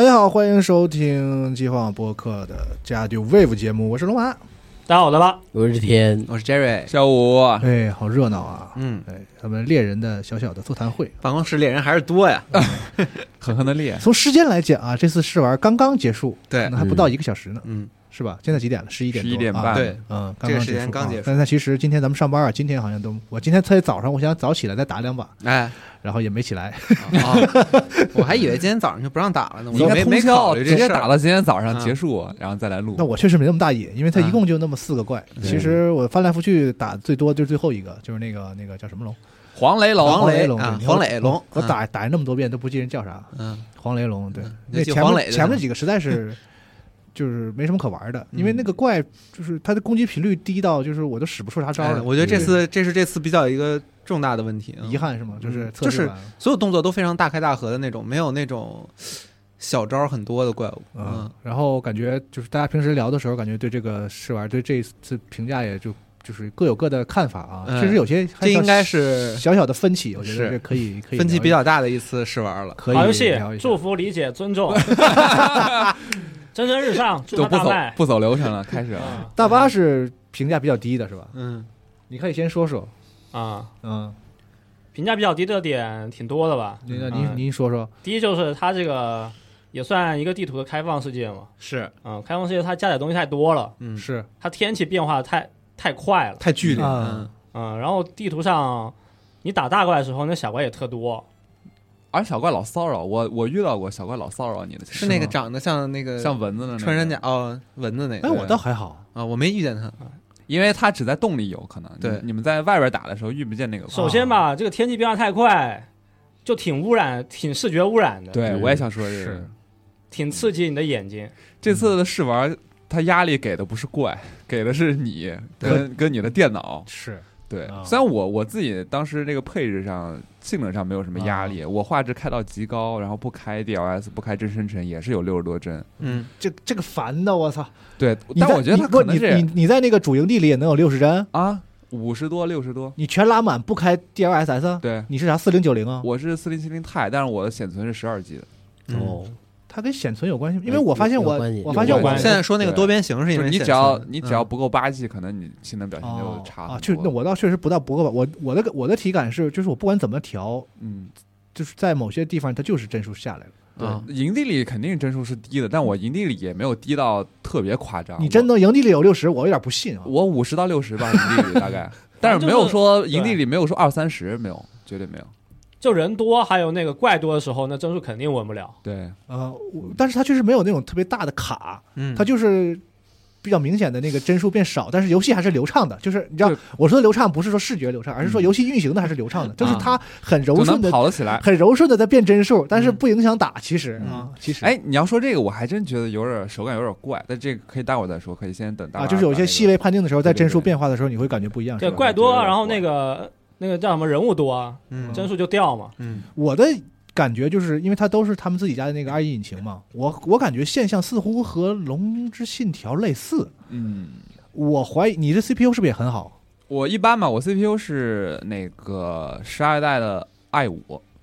大家好，欢迎收听计划播客的加丢 Wave 节目，我是龙马。 大家好，我吧， 我是天， 我是 Jerry， 小五。 哎，好热闹啊！他们猎人的小小的座谈会， 办公室猎人还是多呀， 狠狠的猎。 从时间来讲啊，这次试玩刚刚结束， 对， 还不到1个小时呢，是吧？现在几点了 ？11点半。 对， 刚刚这个时间刚结束。 但是其实今天咱们上班啊，今天好像我今天特意早上，我想早起来再打2把，然后也没起来。 我还以为今天早上就不让打了呢， 你应该没考虑这直接打到今天早上结束，然后再来录。 那我确实没那么大瘾，因为它一共就那么4个怪。其实我翻来覆去打最多就是最后一个，就是那个叫什么龙？ 黄雷龙， 黄磊龙， 我打那么多遍都不记人叫啥。黄雷龙，对，那前面几个实在是就是没什么可玩的，因为那个怪就是它的攻击频率低到就是我都使不出啥招了。 我觉得这次比较一个重大的问题， 遗憾是吗？就是所有动作都非常大开大合的那种，没有那种小招很多的怪物。 然后感觉就是大家平时聊的时候，感觉对这个试玩对这一次评价也就是各有各的看法啊，确实有些这应该是小小的分歧，我觉得这可以分歧比较大的一次试玩了。 可以好游戏，祝福、理解、尊重，蒸蒸日上，祝他大卖。 不走流程了，开始了。 大巴是评价比较低的是吧？你可以先说说啊。评价比较低的点挺多的吧？ 您说说。 第一就是它这个也算一个地图的开放世界嘛， 是， 开放世界它加载东西太多了， 是它天气变化太快了， 太剧烈， 然后地图上你打大怪的时候，那小怪也特多， 而小怪老骚扰我遇到过小怪老骚扰你的， 是那个长得像那个像蚊子的穿山甲蚊子那个， 我倒还好啊，我没遇见他。 因为它只在洞里有可能， 对， 你们在外边打的时候遇不见那个。 首先吧，这个天气变化太快，就挺视觉污染的。 对，我也想说这个， 挺刺激你的眼睛。 这次的试玩，它压力给的不是怪，给的是你跟你的电脑。 是对，虽然我自己当时这个配置上性能上没有什么压力，我画质开到极高，然后不开 DLS 不开真生成也是有60多帧。 这个烦的我操。 对，但我觉得它可能是你在那个主营地里也能有60帧啊，50多60多， 你全拉满不开 DLSS？ 对， 你是啥4090啊？ 我是4070 Ti，但是我的显存是12G 的。 它跟显存有关系吗？因为我发现我现在说那个多边形是因为你只要不够8G，可能你性能表现就差很多。 那我倒确实不够吧。我的体感是，就是我不管怎么调，就是在某些地方它就是帧数下来了。 对，营地里肯定帧数是低的，但我营地里也没有低到特别夸张。 你真的营地里有60，我有点不信啊。 我50到60吧，营地里大概，但是没有说营地里没有说20-30，没有，绝对没有。 就人多还有那个怪多的时候，那帧数肯定稳不了。 对， 但是它确实没有那种特别大的卡，它就是比较明显的那个帧数变少，但是游戏还是流畅的。就是你知道，我说的流畅不是说视觉流畅，而是说游戏运行的还是流畅的，就是它很柔顺的跑得起来， 很柔顺的在变帧数，但是不影响打。其实， 你要说这个，我还真觉得有点手感有点怪，但这个可以待会儿再说，可以先等大家。 就是有些细微判定的时候，在帧数变化的时候，你会感觉不一样。 对，怪多，然后那个叫什么人物多啊，帧数就掉嘛。 我的感觉就是因为它都是他们自己家的那个2.1引擎嘛，我感觉现象似乎和《龙之信条》类似。我怀疑你的 CPU 是不是也很好？ 我一般嘛，我 CPU 是那个12代的 i5。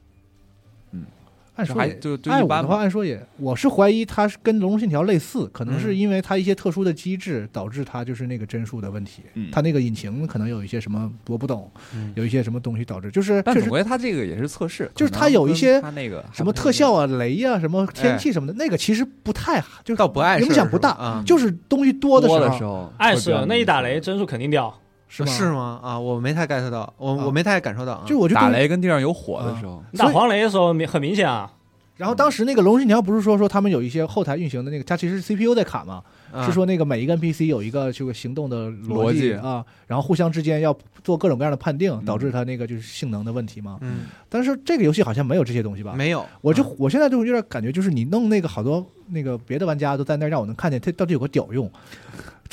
按说就一般的话，按说也，我是怀疑它是跟《龙之信条》类似，可能是因为它一些特殊的机制导致它就是那个帧数的问题。它那个引擎可能有一些什么我不懂，有一些什么东西导致，就是但总归它这个也是测试， 就是它有一些它那个什么特效啊、雷啊、什么天气什么的，那个其实不太就是倒不碍事， 影响不大，就是东西多的时候碍事，那一打雷帧数肯定掉。 是吗？我没太 get 到，我没太感受到。 就我就打雷跟地上有火的时候， 打黄雷的时候很明显啊。 然后当时那个《龙之信条》不是说他们有一些后台运行的那个，它其实是 CPU 在卡嘛，是说那个每一个 NPC 有一个这个行动的逻辑啊，然后互相之间要做各种各样的判定，导致它那个就是性能的问题嘛。但是这个游戏好像没有这些东西吧？ 没有。 我现在就有点感觉，就是你弄那个好多那个别的玩家都在那让我能看见它到底有个屌用。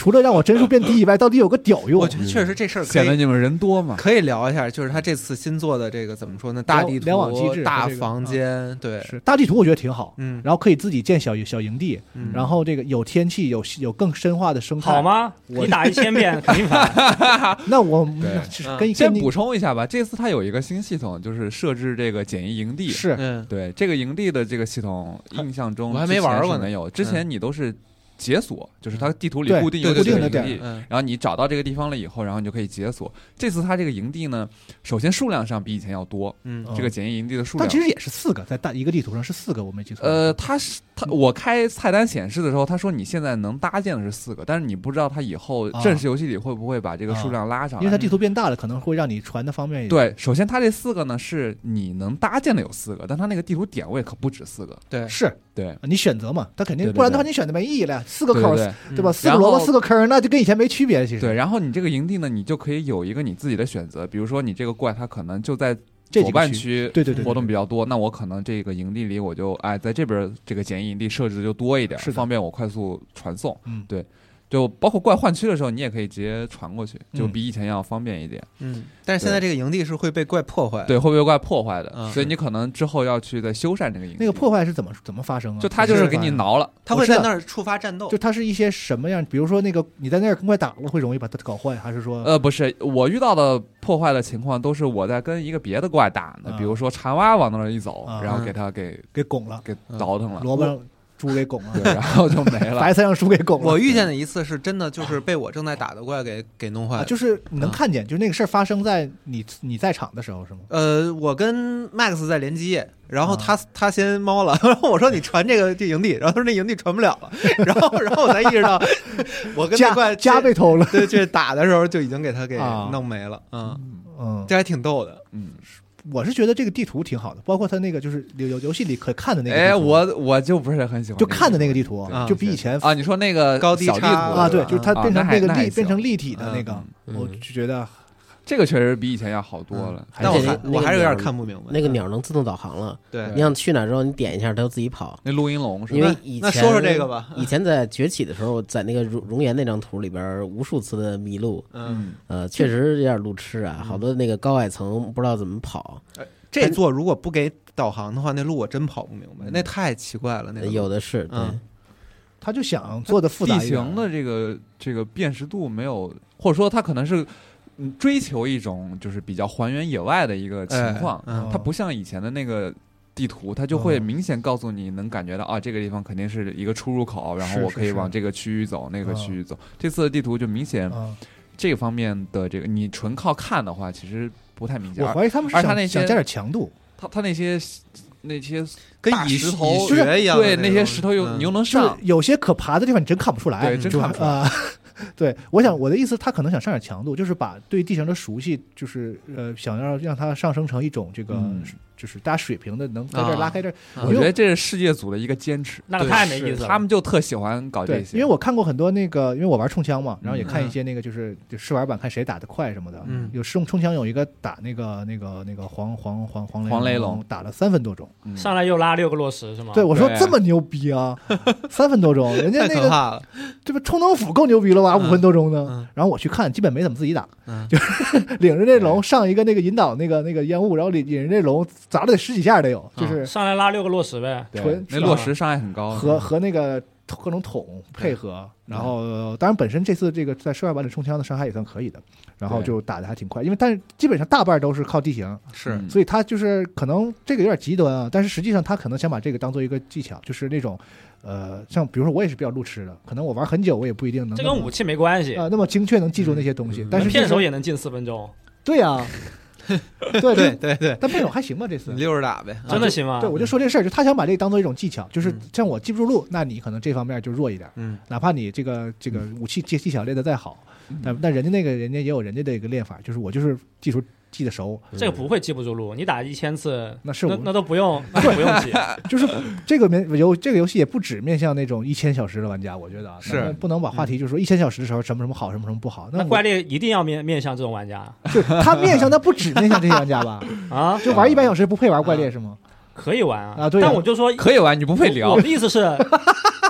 除了让我帧数变低以外，到底有个屌用？ 我觉得确实这事儿可以显得你们人多嘛。 可以聊一下，就是他这次新做的这个怎么说呢？大地图、 联网机制大和这个房间，对， 是大地图，我觉得挺好。 嗯， 然后可以自己建小营地， 嗯然后这个有天气，有更深化的生态。 好？吗？你打1000遍肯定烦。 那我对先你补充一下吧，这次它有一个新系统，就是设置这个简易营地。 是嗯， 对这个营地的这个系统，印象中我还没玩过呢之前是没有。之前你都是解锁，就是它地图里对固定有固定的营地点， 嗯然后你找到这个地方了以后，然后你就可以解锁。这次它这个营地呢，首先数量上比以前要多， 嗯这个简易营地的数量。 但其实也是4个，在一个地图上是4个，我没记错。 我开菜单显示的时候，他说你现在能搭建的是4个，但是你不知道他以后正式游戏里会不会把这个数量拉上来， 因为它地图变大了，可能会让你传的方便一点。 对，首先它这4个呢是你能搭建的有4个，但它那个地图点位可不止4个。 对， 是对， 你选择嘛，它肯定对对对不然的话你选的没意义了，4个口对对吧？4个然后萝卜4个坑，那就跟以前没区别。其实对，然后你这个营地呢，你就可以有一个你自己的选择，比如说你这个怪它可能就在左这几个半区对活动比较多，那我可能这个营地里我就在这边这个简易营地设置就多一点， 是的方便我快速传送。 嗯， 对，就包括怪换区的时候，你也可以直接传过去，就嗯比以前要方便一点。 嗯，但是现在这个营地是会被怪破坏的， 对，会被怪破坏的， 嗯所以你可能之后要去再修缮这个营地。 那个破坏是怎么发生啊？ 就它就是给你挠了， 它会在那儿触发战斗就。它是一些什么样？比如说那个你在那儿跟怪打了，会容易把它搞坏，还是说不是，我遇到的破坏的情况都是我在跟一个别的怪打呢， 啊比如说馋蛙往那儿一走， 啊然后给它给拱了， 倒腾了， 萝卜让猪给拱了， 对，然后就没了。 白菜让猪给拱了。 我遇见的一次是真的，就是被我正在打的怪给弄坏啊， 了。 就是你能看见，就是那个事儿发生在你在场的时候是吗？ 我跟 Max 在联机，然后他先猫了，然后我说你传这营地，然后他说那营地传不了了，然后我才意识到我跟那怪家被偷了。 对，这打的时候就已经给他给啊弄没了， 嗯， 这还挺逗的。 我是觉得这个地图挺好的，包括它那个就是游戏里可看的那个地图。 我就不是很喜欢， 就看的那个地图啊就比以前啊，你说那个高低小地图差啊，对，就是它变成那个那还变成立体的那个， 嗯我就觉得这个确实比以前要好多了。 但我而且还是有点看不明白。 那个鸟能自动导航了， 对你想去哪儿之后，你点一下，它就自己跑。 那录音龙是吧？ 因为以前那说说这个吧以前在崛起的时候，在那个熔岩那张图里边，无数次的迷路，确实有点路痴啊，好多那个高矮层不知道怎么跑。 这座如果不给导航的话，那路我真跑不明白，那太奇怪了。那个有的是，对， 他就想做的复杂地一点。 形的这个辨识度没有，或者说他可能是追求一种就是比较还原野外的一个情况，它不像以前的那个地图，它就会明显告诉你，能感觉到啊，这个地方肯定是一个出入口，然后我可以往这个区域走，那个区域走。这次的地图就明显这个方面的这个，你纯靠看的话，其实不太明显。 我怀疑他们是想加点强度， 他那些跟石头蚁穴一样， 对那些石头你又能上， 有些可爬的地方你真看不出来， 对，真看不出来啊。对，我的意思，他可能想上点强度，就是把对地形的熟悉，就是想要让它上升成一种这个，就是大家水平的，能在这儿拉开这儿。 我觉得这是世界组的一个坚持， 那个太没意思了。 他们就特喜欢搞这些， 因为我看过很多那个，因为我玩冲枪嘛，然后也看一些那个，就是试玩版看谁打得快什么的。有冲枪有一个打那个黄雷龙打了3分多钟， 上来又拉6个落石是吗？ 对，我说这么牛逼啊，3分多钟，人家那个这不冲能斧够牛逼了吧，5分多钟呢。然后我去看，基本没怎么自己打，就是领着那龙上一个那个引导那个烟雾，然后引着那龙砸了得10几下得有，就是上来拉6个落石呗。 对，那落石伤害很高， 和那个各种桶配合，然后当然本身这次这个在试玩版里冲枪的伤害也算可以的，然后就打得还挺快，因为但是基本上大半都是靠地形， 是， 所以他就是可能这个有点极端啊，但是实际上他可能想把这个当做一个技巧，就是那种像比如说我也是比较路痴的，可能我玩很久我也不一定能这跟武器没关系啊，那么精确能记住那些东西，但是骗手也能进4分钟。 对呀。 对， 但辩手还行吧？这次溜着打呗， 真的行吗？ 对，我就说这事儿，就他想把这个当做一种技巧，就是像我记不住路，那你可能这方面就弱一点，哪怕你这个武器技巧练得再好，但人家也有人家的一个练法，就是我就是技术记得熟， 这个不会记不住路，你打1000次， 那都不用记， 就是这个游戏也不止面向那种1000小时的玩家，我觉得是不能把话题就是说1000小时的时候什么什么好，什么什么不好。 那怪猎一定要面向这种玩家， 就他面向他不止面向这些玩家吧？ 啊， 就玩100小时不配玩怪猎是吗？ 可以玩啊，对， 但我就说可以玩，你不配聊。 我的意思是，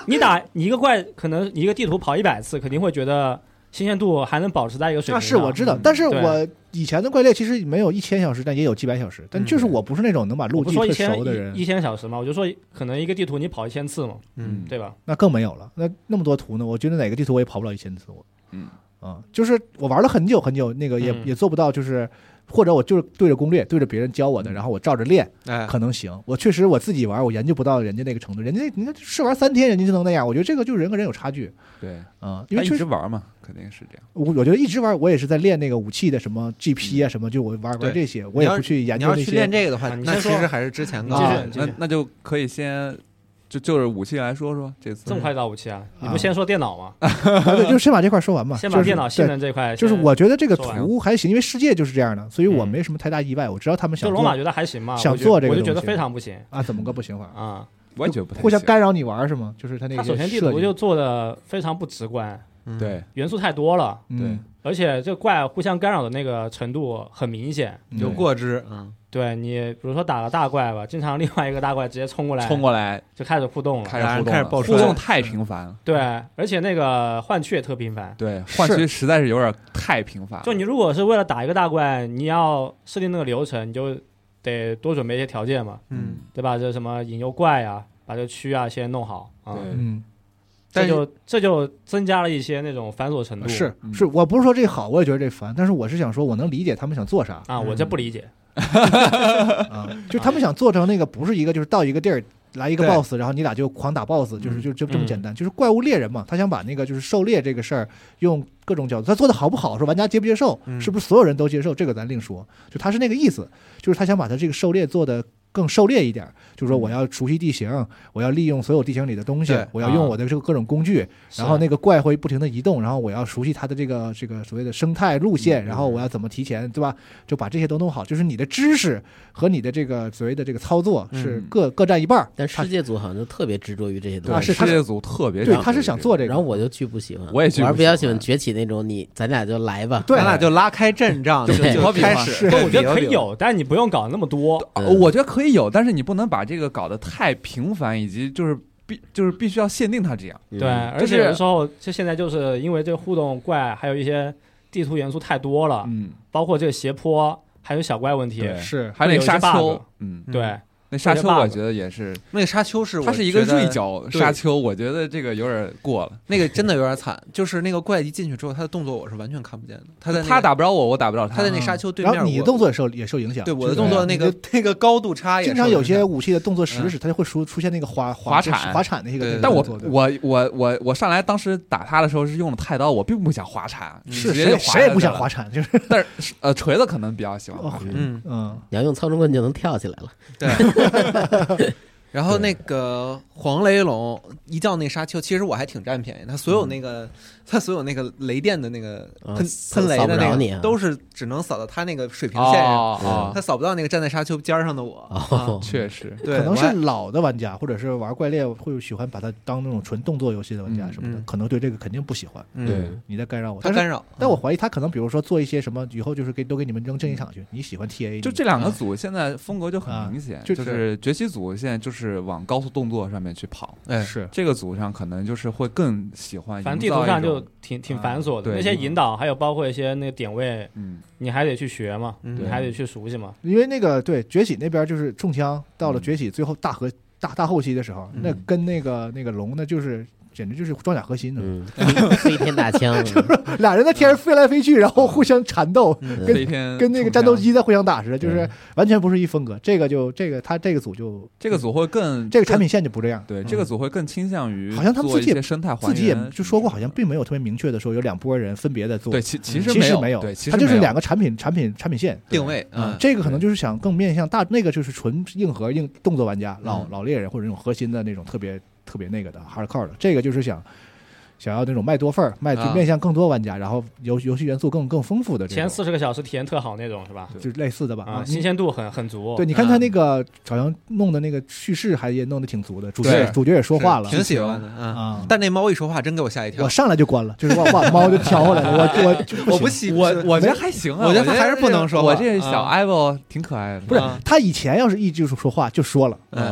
你一个怪，可能一个地图跑100次，肯定会觉得新鲜度还能保持在一个水平上。 是我知道，但是我以前的怪猎其实没有1000小时，但也有几百小时，但就是我不是那种能把路径特熟的人。 1000小时嘛，我就说可能一个地图你跑1000次嘛，对吧？ 那更没有了，那么多图呢，我觉得哪个地图我也跑不了1000次，就是我玩了很久很久，那个也做不到，就是或者我就是对着攻略对着别人教我的，然后我照着练，可能行。我确实我自己玩，我研究不到人家那个程度，人家试玩3天，人家就能那样。我觉得这个就是人和人有差距。 对， 因为一直玩嘛，肯定是这样。 我觉得一直玩，我也是在练那个武器的什么 GP 啊什么，就我玩这些，我也不去研究那些。 你要去练这个的话，那其实还是之前高。 那就可以先。就是武器来说说，这次这么快到武器啊？你不先说电脑吗？ 对，就先把这块说完嘛。 先把电脑性能这块， 就是我觉得这个图还行，因为世界就是这样的，所以我没什么太大意外。我知道他们想做， 就罗马觉得还行嘛， 想做这个， 我就觉得非常不行啊！怎么个不行法啊？ 我也觉得不太行， 互相干扰你玩是吗？就是他那个首先地图就做的非常不直观， 对， 元素太多了， 对， 而且这怪互相干扰的那个程度很明显， 有过之， 对你，比如说打个大怪吧，经常另外一个大怪直接冲过来就开始互动了， 开始爆互动太频繁了。 对，而且那个换区也特频繁。 对，换区实在是有点太频繁了。 就你如果是为了打一个大怪，你要设定那个流程，你就得多准备一些条件嘛，对吧？这什么引诱怪啊，把这个区啊先弄好啊，这就增加了一些那种繁琐程度。 是，我不是说这好，我也觉得这烦，但是我是想说，我能理解他们想做啥啊，我这不理解。 就他们想做成那个不是一个，就是到一个地儿来一个 boss， 然后你俩就狂打 boss， 就这么简单，就是怪物猎人嘛。他想把那个就是狩猎这个事儿用各种角度，他做的好不好，说玩家接不接受，是不是所有人都接受，这个咱另说。就他是那个意思，就是他想把他这个狩猎做的更狩猎一点，就是说我要熟悉地形，我要利用所有地形里的东西，我要用我的这个各种工具，然后那个怪会不停的移动，然后我要熟悉它的这个所谓的生态路线，然后我要怎么提前，对吧？就把这些都弄好，就是你的知识和你的这个所谓的这个操作是各占一半。 但世界组好像就特别执着于这些东西，世界组特别对，他是想做这个， 然后我就巨不喜欢， 我也巨不喜欢， 比较喜欢崛起那种，咱俩就来吧， 对，咱俩就拉开阵仗，就开始。 我觉得可以有，但是你不用搞那么多。 我觉得可以有，但是你不能把这个搞得太频繁，以及就是必须要限定它这样。 对，而且有的时候就现在就是因为这个互动怪还有一些地图元素太多了，包括这个斜坡还有小怪问题， 是还有那个沙丘， 对。 那沙丘我觉得也是， 那个沙丘它是一个锐角沙丘，我觉得这个有点过了， 那个真的有点惨。就是那个怪一进去之后，他的动作我是完全看不见的。 他打不着我，我打不着他。 他在那沙丘对面， 然后你的动作也受影响。 对我的动作那个高度差也。 经常有些武器的动作时，它就会出现那个滑铲那个。 但我上来当时打他的时候是用的太刀，我并不想滑铲， 是谁也不想滑铲，就是。 但是锤子可能比较喜欢滑。 你要用操纵棍就能跳起来了。 对。然后那个黄雷龙一到那沙丘，其实我还挺占便宜。他所有那个雷电的那个喷雷的那个，都是只能扫到他那个水平线上，他扫不到那个站在沙丘尖上的我。 确实， 对， 可能是老的玩家，或者是玩怪猎会喜欢把它当那种纯动作游戏的玩家什么的，可能对这个肯定不喜欢。 对， 你在干扰我， 他干扰。 但我怀疑他可能比如说做一些什么，以后就是都给你们扔正义场去。你喜欢 TA， 就这两个组现在风格就很明显，就是崛起组现在就是往高速动作上面去跑， 是这个组上可能就是会更喜欢， 反正地图上就挺繁琐的，那些引导还有包括一些那个点位，你还得去学嘛，你还得去熟悉嘛。 因为那个对崛起那边就是冲枪，到了崛起最后大后期的时候，那跟那个龙呢就是。简直就是装甲核心呢， 飞天大枪， 俩人在天上飞来飞去，然后互相缠斗，跟那个战斗机在互相打似的，就是完全不是一风格。他这个组会更这个产品线就不这样。 对，这个组会更倾向于好像他们自己生态自己也就说过，好像并没有特别明确的说有两拨人分别的做。 对，其实没有， 对， 它就是两个产品线定位。 这个可能就是想更面向那个就是纯硬核动作玩家，老猎人或者那种核心的那种特别那个的 hardcore 的，这个就是想要那种卖多份就面向更多玩家，然后游戏元素更丰富的这种， 前40个小时体验特好那种是吧？ 就是类似的吧， 新鲜度很足。 对，你看他那个好像弄的那个叙事也弄得挺足的，主角也说话了， 挺喜欢的啊。但那猫一说话真给我吓一跳， 我上来就关了，就是把猫就挑回来了。 我不喜， 我觉得还行啊， 我觉得他还是不能说话。 我这小 Ivo 挺可爱的， 不是他以前要是一直说话就说了，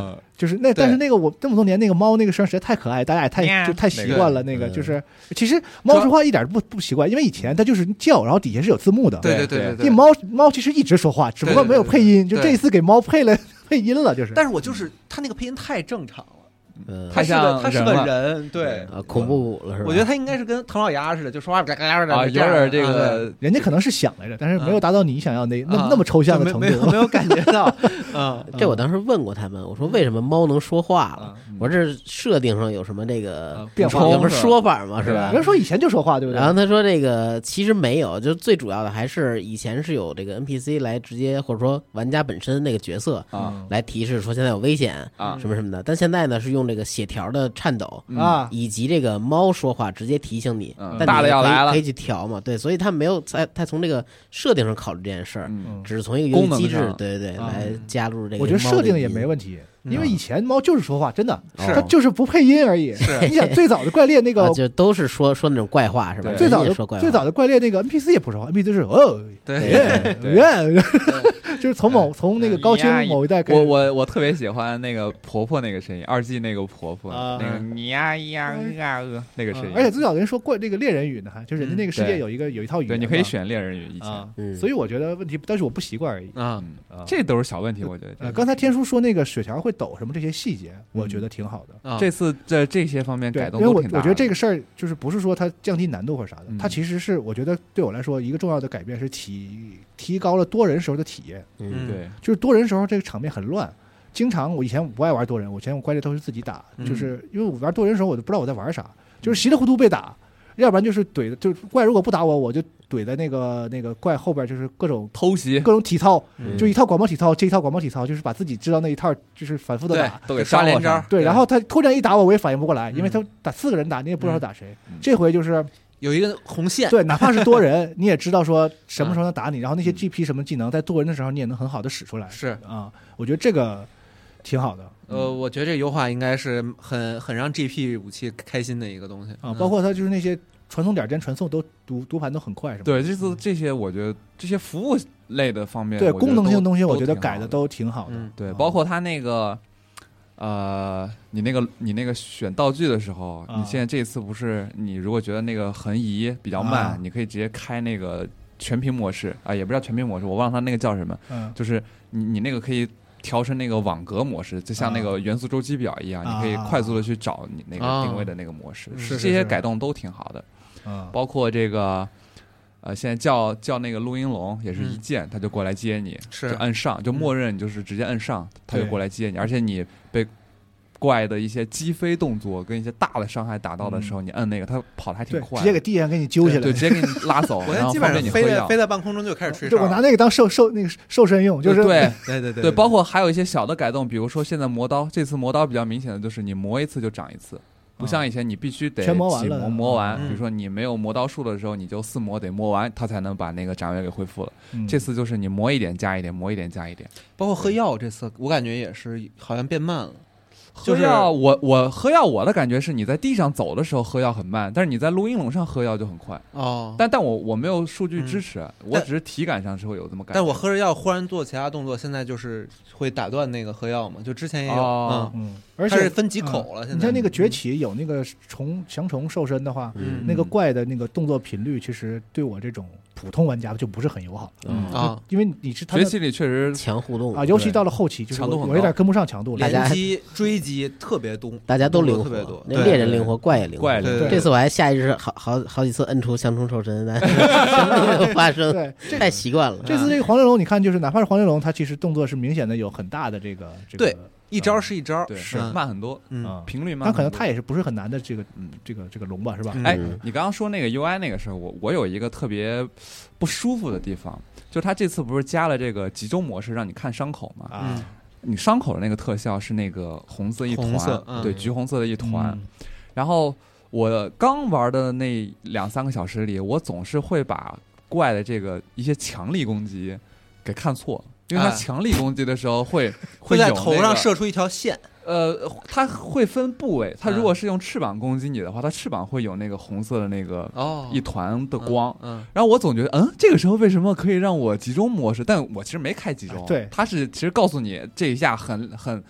就是那，但是那个我这么多年那个猫那个声实在太可爱，大家也太习惯了。那个就是其实猫说话一点不习惯，因为以前它就是叫，然后底下是有字幕的。 对。因为猫其实一直说话，只不过没有配音，就这一次给猫配音了，就是。 但是我就是它那个配音太正常了。 他是个人，对， 恐怖了是吧？ 我觉得他应该是跟唐老鸭似的，就说话有点这个， 人家可能是想来着，但是没有达到你想要那么抽象的程度， 没有感觉到。 这我当时问过他们，我说为什么猫能说话了？我说这设定上有什么这个变化， 有什么说法吗？是吧？ 有人说以前就说话，对不对？ 然后他说这个其实没有，就最主要的还是以前是有这个 NPC 来直接或者说玩家本身那个角色来提示说现在有危险什么什么的，但现在呢是用这个血条的颤抖以及这个猫说话直接提醒你，但大的要来了， 可以去调嘛？对，所以他没有太从这个设定上考虑这件事儿，只是从一个游戏机制对来加入这个。 我觉得设定也没问题。因为以前猫就是说话，真的，它就是不配音而已。你想最早的怪猎那个， 就都是说那种怪话是吧？ 最早的怪猎那个 NPC 也不说话 ，NPC 是对， 就是从那个高清某一代开始。 我特别喜欢那个婆婆那个声音，2G 那个婆婆那个你呀呀那个声音。 而且最早人说过这个猎人语呢，就人家那个世界有一套语言， 对，你可以选猎人语以前， 所以我觉得问题，但是我不习惯而已这都是小问题，我觉得。 刚才天叔说那个血条会抖什么这些细节，我觉得挺好的。 这次在这些方面改动都挺大。 我觉得这个事儿就是不是说它降低难度或者啥的，它其实是我觉得对我来说一个重要的改变是提高了多人时候的体验。 对， 就是多人时候这个场面很乱。经常我以前不爱玩多人，我以前怪猎都是自己打，就是因为我玩多人时候我都不知道我在玩啥，就是稀里糊涂被打。要不然就是怼的，就是怪如果不打我，我就怼在那个怪后边，就是各种偷袭， 各种体操，就一套广播体操，这一套广播体操，就是把自己知道那一套，就是反复的打， 都给刷连招。 对，然后他突然一打我，我也反应不过来，因为他打4个人打，你也不知道打谁。这回就是有一个红线， 对，哪怕是多人，你也知道说什么时候能打你，然后那些 GP 什么技能，在多人的时候你也能很好的使出来。 是啊，我觉得这个挺好的。 我觉得这优化应该是很让 GP 武器开心的一个东西啊，包括它就是那些传送点间传送都读盘都很快，是吧？ 对，这些我觉得这些服务类的方面， 对功能性的东西，我觉得改的都挺好的。 对，包括它那个你那个选道具的时候，你现在这次不是你如果觉得那个横移比较慢，你可以直接开那个全屏模式啊，也不知道全屏模式，我忘了它那个叫什么，就是你那个可以调成那个网格模式，就像那个元素周期表一样，你可以快速的去找你那个定位的那个模式。这些改动都挺好的，包括这个现在叫那个录音龙也是一键它就过来接你，就摁上，就默认就是直接摁上，它就过来接你，而且你被怪的一些击飞动作跟一些大的伤害打到的时候，你摁那个它跑的还挺快， 直接给地上给你揪起来， 对，直接给你拉走，然后基本上飞在半空中就开始吹哨。 我拿那个当瘦身用，就是对，包括还有一些小的改动，比如说现在磨刀，这次磨刀比较明显的就是你磨一次就长一次，不像以前你必须得全磨完了， 磨完。比如说你没有磨刀术的时候，你就4磨得磨完，它才能把那个斩位给恢复了。这次就是你磨一点加一点，磨一点加一点。 包括喝药这次，我感觉也是好像变慢了。 喝药，我喝药，我的感觉是你在地上走的时候喝药很慢，但是你在录音龙上喝药就很快。但我没有数据支持，我只是体感上是会有这么感觉。 但我喝着药忽然做其他动作，现在就是会打断那个喝药嘛，就之前也有， 而且它是分几口了。现在你像那个崛起有那个降虫兽身的话，那个怪的那个动作频率，其实对我这种普通玩家就不是很友好因为你是崛起里确实强互动尤其到了后期，就是我有点跟不上强度了。 连击追击特别多， 大家都灵活， 特别多。 那猎人灵活，怪也灵活。这次我还下意识好几次摁出降虫兽身，什么没有发生，太习惯了。 这次这个黄玲珑，你看，就是哪怕是黄玲珑，它其实动作是明显的有很大的这个对。一招是一招， 是慢很多，频率慢。 但可能它也是不是很难的这个龙吧，是吧？ 哎，你刚刚说那个 UI 那个时候，我有一个特别不舒服的地方，就它这次不是加了这个集中模式，让你看伤口嘛？你伤口的那个特效是那个红色一团，对，橘红色的一团。然后我刚玩的那2-3个小时里，我总是会把怪的这个一些强力攻击给看错。因为它强力攻击的时候会在头上射出一条线， 它会分部位。它如果是用翅膀攻击你的话，它翅膀会有那个红色的那个一团的光。然后我总觉得，这个时候为什么可以让我集中模式？但我其实没开集中。 对， 它是其实告诉你这一下很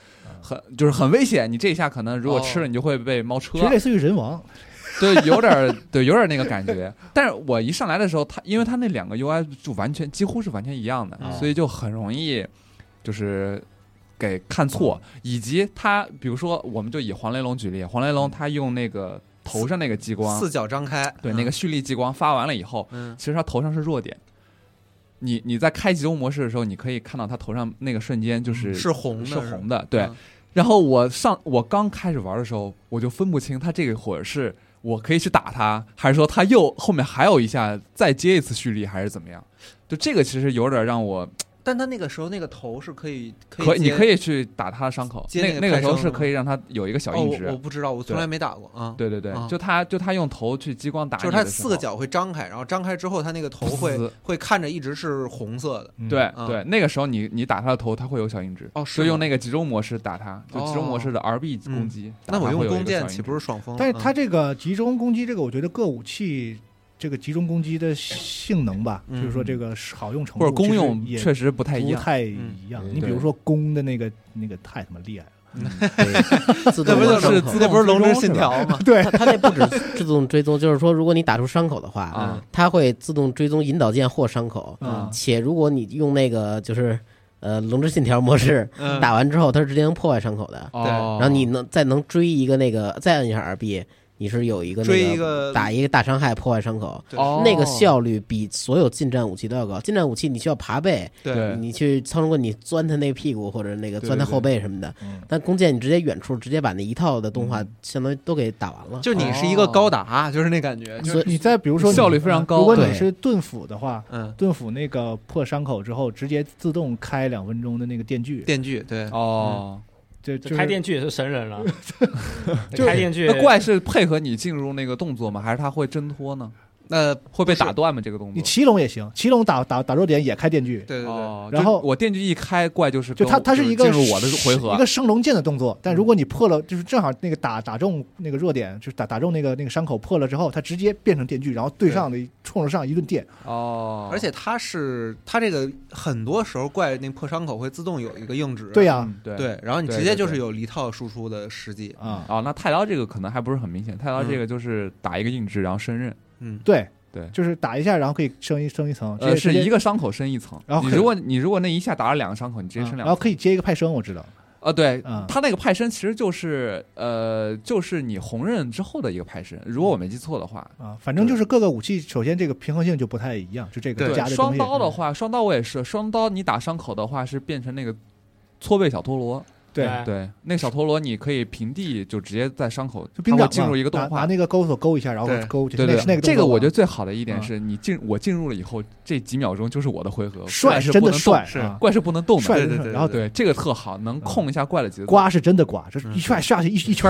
很危险，你这一下可能如果吃了你就会被猫车， 其实类似于人王。 对，有点那个感觉。但是我一上来的时候，因为它那2个 UI 就几乎是完全一样的，所以就很容易就是给看错。以及它，比如说，我们就以黄雷龙举例，黄雷龙它用那个头上那个激光 4角张开， 对，那个蓄力激光发完了以后，其实它头上是弱点。你在开集中模式的时候，你可以看到它头上那个瞬间是红的，对。然后我刚开始玩的时候，我就分不清它这个会儿是我可以去打它，还是说它后面还有一下再接一次蓄力，还是怎么样？就这个其实有点让我。 但他那个时候那个头是可以你可以去打他的伤口，那个时候是可以让他有一个小硬直。 我不知道，我从来没打过啊。 对，就他用头去激光打你的时候， 就是他4个角会张开，然后张开之后，他那个头会看着一直是红色的。 对，那个时候你打他的头，他会有小硬直。就用那个集中模式打他，就集中模式的 RB 攻击。 那我用弓箭岂不是爽疯了？ 但是他这个集中攻击，这个我觉得各武器。这个集中攻击的性能吧，就是说这个好用程度或者功用确实不太一样。 你比如说弓的那个太他妈厉害了， 那不是龙之信条吗？ 对， 它那不止自动追踪，就是说如果你打出伤口的话，它会自动追踪引导键或伤口，且如果你用那个就是龙之信条模式打完之后，它是直接能破坏伤口的。然后你再能追一个那个，再按一下 RB。你是有一个那个打一个大伤害破坏伤口，那个效率比所有近战武器都要高。近战武器你需要爬背， 对， 你去操纵过你钻他那屁股或者那个钻他后背什么的。但弓箭你直接远处直接把那一套的动画相当于都给打完了。 就你是一个高达，就是那感觉。 所以你再比如说效率非常高， 如果你是盾斧的话，盾斧那个破伤口之后直接自动开2分钟的那个电锯， 对就开电锯也是神人了。开电锯， 那怪是配合你进入那个动作吗？还是他会挣脱呢？ 那会被打断吗？这个动作？ 你骑龙也行，骑龙打弱点也开电锯。 对。 然后我电锯一开，怪就它是一个进入我的回合， 一个升龙剑的动作。但如果你破了，就是正好那个打中那个弱点，就是打中那个伤口破了之后，它直接变成电锯，然后对上的冲着上一顿电。 而且它这个很多时候怪那破伤口会自动有一个硬直。 对呀， 对。然后你直接就是有离套输出的时机那太刀这个可能还不是很明显，太刀这个就是打一个硬直，然后升刃。 对，就是打一下，然后可以升一层， 是一个伤口升一层。 然后你如果那一下打了2个伤口，你直接升2层。 然后可以接一个派生，我知道。 对，他那个派生其实就是你红刃之后的一个派生，如果我没记错的话反正就是各个武器，首先这个平衡性就不太一样，就这个加的东西。 双刀的话，双刀我也是，双刀你打伤口的话是变成那个搓背小陀螺。对，那个小陀螺你可以平地就直接在伤口，它会进入一个动画， 拿那个钩索勾一下，然后勾。对，那个这个我觉得最好的一点是我进入了以后，这几秒钟就是我的回合， 帅是真的帅， 怪是不能动的， 对。 然后这个特好，能控一下怪的节奏。 刮是真的刮，这一圈下去一圈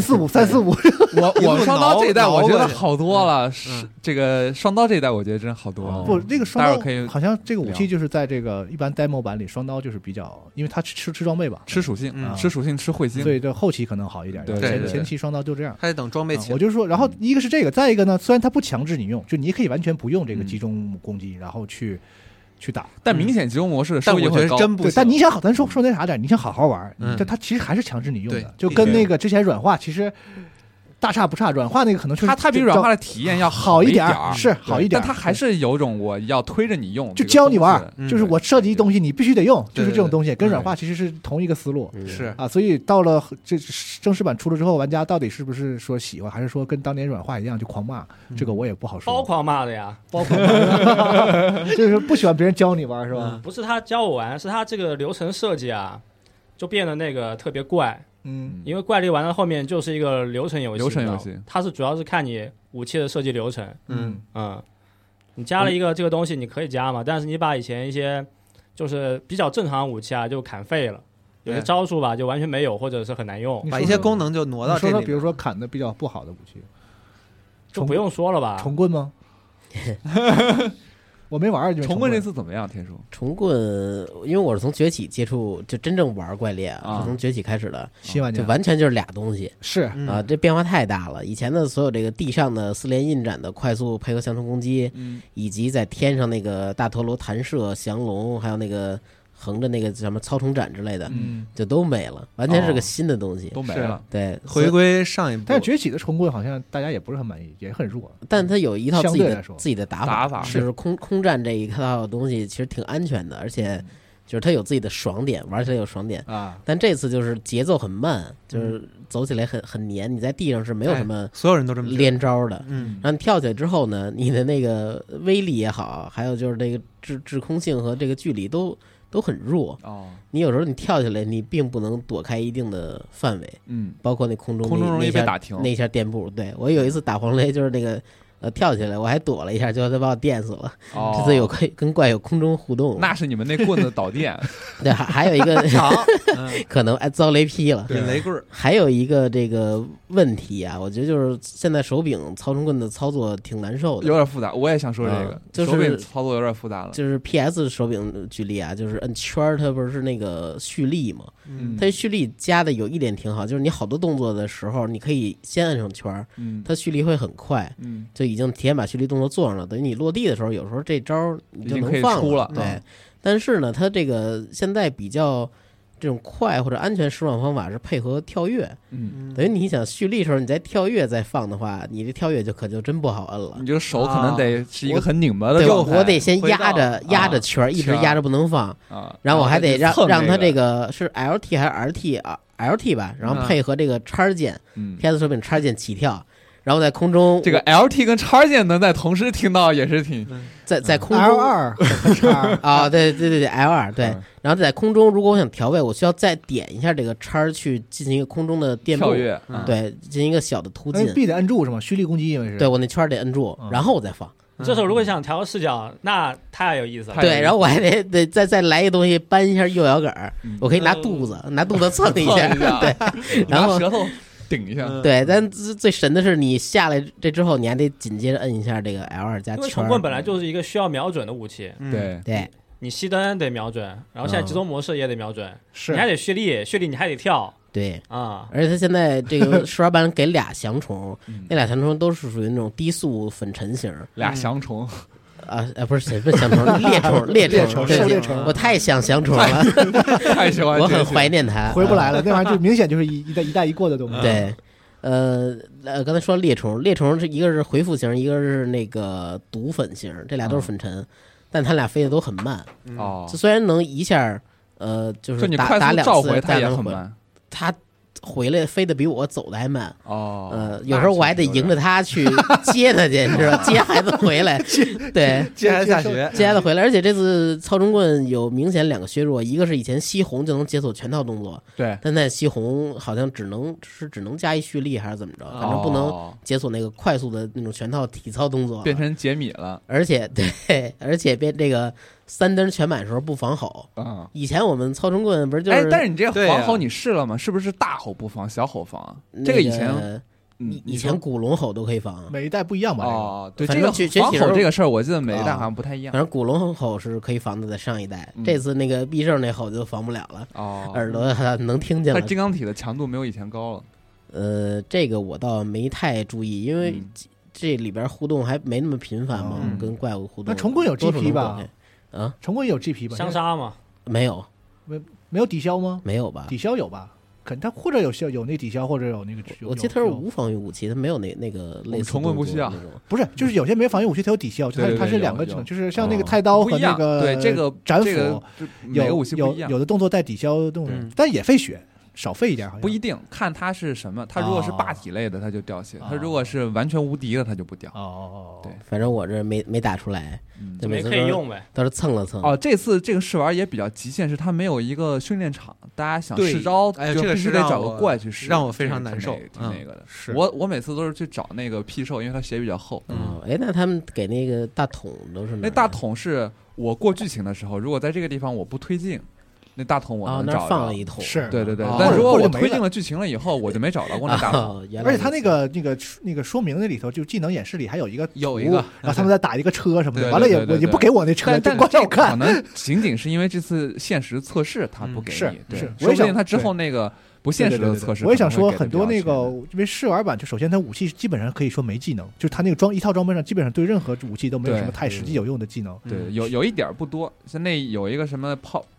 345。 我双刀这一代我觉得好多了，这个双刀这一代我觉得真好多了。 不，这个双刀好像这个武器就是在这个一般 demo 版里，双刀就是比较，因为它吃装备吧， 吃属性。吃属性吃彗星， 所以这后期可能好一点。 对， 前期双刀就这样， 还得等装备起来。 我就说，然后一个是这个，再一个呢，虽然它不强制你用，就你可以完全不用这个集中攻击，然后去打。 但明显集中模式的收益会高。 真不行。 但你想好，咱说那啥点，你想好好玩，它其实还是强制你用的，就跟那个之前软化其实。大差不差，软化那个可能它比软化的体验要好一点，是好一点， 但它还是有种我要推着你用， 就教你玩，就是我设计东西你必须得用，就是这种东西，跟软化其实是同一个思路， 是啊，所以到了这正式版出了之后，玩家到底是不是说喜欢，还是说跟当年软化一样就狂骂，这个我也不好说。 包狂骂的呀， 包狂骂，就是不喜欢别人教你玩是吧？ 不是他教我玩，是他这个流程设计啊，就变得那个特别怪。因为怪力玩到后面就是一个流程游戏，它是主要是看你武器的设计流程。你加了一个这个东西你可以加嘛，但是你把以前一些就是比较正常的武器啊就砍废了，有些招数吧就完全没有或者是很难用， 把一些功能就挪到这里。 说比如说砍的比较不好的武器， 就不用说了吧？ 重棍吗？我没玩重棍这次怎么样？天叔重棍，因为我是从崛起接触，就真正玩怪猎是从崛起开始的， 新玩家就完全就是俩东西。 是啊，这变化太大了。以前的所有这个地上的4连印斩的快速配合相同攻击，以及在天上那个大陀螺弹射降龙，还有那个横着那个什么操虫斩之类的，就都没了，完全是个新的东西， 都没了。 对， 回归上一步。 但是崛起的重棍好像大家也不是很满意，也很弱。 但它有一套自己的打法，就是空战这一套东西其实挺安全的，而且就是它有自己的爽点，玩起来有爽点啊。但这次就是节奏很慢，就是走起来很黏，你在地上是没有什么所有人都这么连招的。然后你跳起来之后呢，你的那个威力也好，还有就是这个制空性和这个距离都很弱哦。你有时候你跳起来，你并不能躲开一定的范围，包括那空中容易被打停那一下垫步。对，我有一次打黄雷，就是那个。跳起来我还躲了一下，结果他把我电死了。这次有跟怪有空中互动， 那是你们那棍子导电。 对，还有一个可能遭雷劈了， 雷棍。 还有一个这个问题啊，我觉得就是现在手柄操纵棍的操作挺难受的， 有点复杂。我也想说这个， 就是手柄操作有点复杂了。 就是 PS 手柄举例啊，就是摁圈，它不是那个蓄力嘛？它蓄力加的有一点挺好，就是你好多动作的时候，你可以先摁上圈，它蓄力会很快，就已经提前把蓄力动作做上了，等于你落地的时候，有时候这招你就能放了。 对，但是呢，它这个现在比较这种快或者安全释放方法是配合跳跃，等于你想蓄力的时候，你再跳跃再放的话，你这跳跃可就真不好摁了。 你这个手可能得是一个很拧巴的状态， 我得先压着圈，一直压着不能放，然后我还得让它这个是 LT 还是 LT 吧，然后配合这个叉键，PS 手柄叉键起跳。然后在空中， 这个 LT 跟叉键能在同时听到，也是挺在空中 L2 啊，对 L2 对。然后在空中，如果我想调位，我需要再点一下这个叉去进行一个空中的垫步， 跳跃， 对，进行一个小的突进。 必得摁住是吗？蓄力攻击因为是。 对我那圈得摁住，然后我再放。 这时候如果想调视角，那太有意思了。 对，然后我还得再来一个东西扳一下右摇杆，我可以拿肚子蹭一下，对，然后舌头。顶一下， 对，但最神的是你下来这之后，你还得紧接着摁一下这个 L2加圈。 因为重棍本来就是一个需要瞄准的武器， 对， 你熄灯得瞄准，然后现在集中模式也得瞄准， 是你还得蓄力你还得跳， 对啊， 而且它现在这个试玩版给俩降虫，那俩降虫都是属于那种低速粉尘型， 俩降虫。 不是翔虫，猎虫，我太想翔虫了， 太喜欢， 我很怀念它， 回不来了，那玩意儿就明显就是一带一过的东西。 对，刚才说猎虫是一个是回复型，一个是那个毒粉型，这俩都是粉尘，但它俩飞得都很慢。 哦， 虽然能一下就是打两次， 它也很慢， 它。回来飞得比我走的还慢有时候我还得迎着他去接他去，你知道，接孩子回来，对， 接孩子下学， 接孩子回来。而且这次操纵棍有明显两个削弱，一个是以前吸红就能解锁全套动作， 对， 但在吸红好像只能加一蓄力还是怎么着，反正不能解锁那个快速的那种全套体操动作， 变成解米了。 而且变这个。3灯全满时候不防吼以前我们操纵棍不是就是， 但是你这个防吼你试了吗？是不是大吼不防，小吼防？这个以前古龙吼都可以防， 每一代不一样吧？ 对，这个防吼这个事儿，我记得每一代好像不太一样。 反正古龙吼是可以防的，在上一代，这次那个必胜那吼就防不了了。耳朵能听见了。 它金刚体的强度没有以前高了。这个我倒没太注意，因为这里边互动还没那么频繁嘛，跟怪物互动。 那重棍有 GP 吧？重棍也有 GP 吧？ 相杀吗？ 没有， 没有抵消吗？ 没有吧？ 抵消有吧？肯它或者有那抵消，或者有那个。 我记得它是无防御武器，它没有那个类似。 重棍不需要， 不是，就是有些没防御武器它有抵消，它是两个，就是像那个太刀和那个对这个斩斧， 每个武器不一样， 有的动作带抵消动作，但也费血。少费一点，好像不一定，看它是什么。它如果是霸体类的，它就掉血；它如果是完全无敌的，它就不掉。对， 反正我这没打出来， 就没可以用呗。 倒是蹭了蹭。 这次这个试玩也比较极限，是它没有一个训练场，大家想试招，就必须得找个怪去试， 让我非常难受。 挺那个的。我每次都是去找那个屁兽，因为它血比较厚。 那他们给那个大桶都是那大桶是我过剧情的时候，如果在这个地方我不推进。那大桶我能找到， 那放了一桶， 是对。但如果我推进了剧情了以后，我就没找到过那大桶。 而且他那个说明那里头，就技能演示里还有一个， 然后他们在打一个车什么的，完了也不给我那车， 但光我看， 可能仅仅是因为这次现实测试他不给你，对， 说不定他之后那个。不现实的测试， 我也想说很多那个，因为试玩版就首先它武器基本上可以说没技能，就是它那个一套装备上基本上对任何武器都没有什么太实际有用的技能。 对，有一点不多，像那有一个什么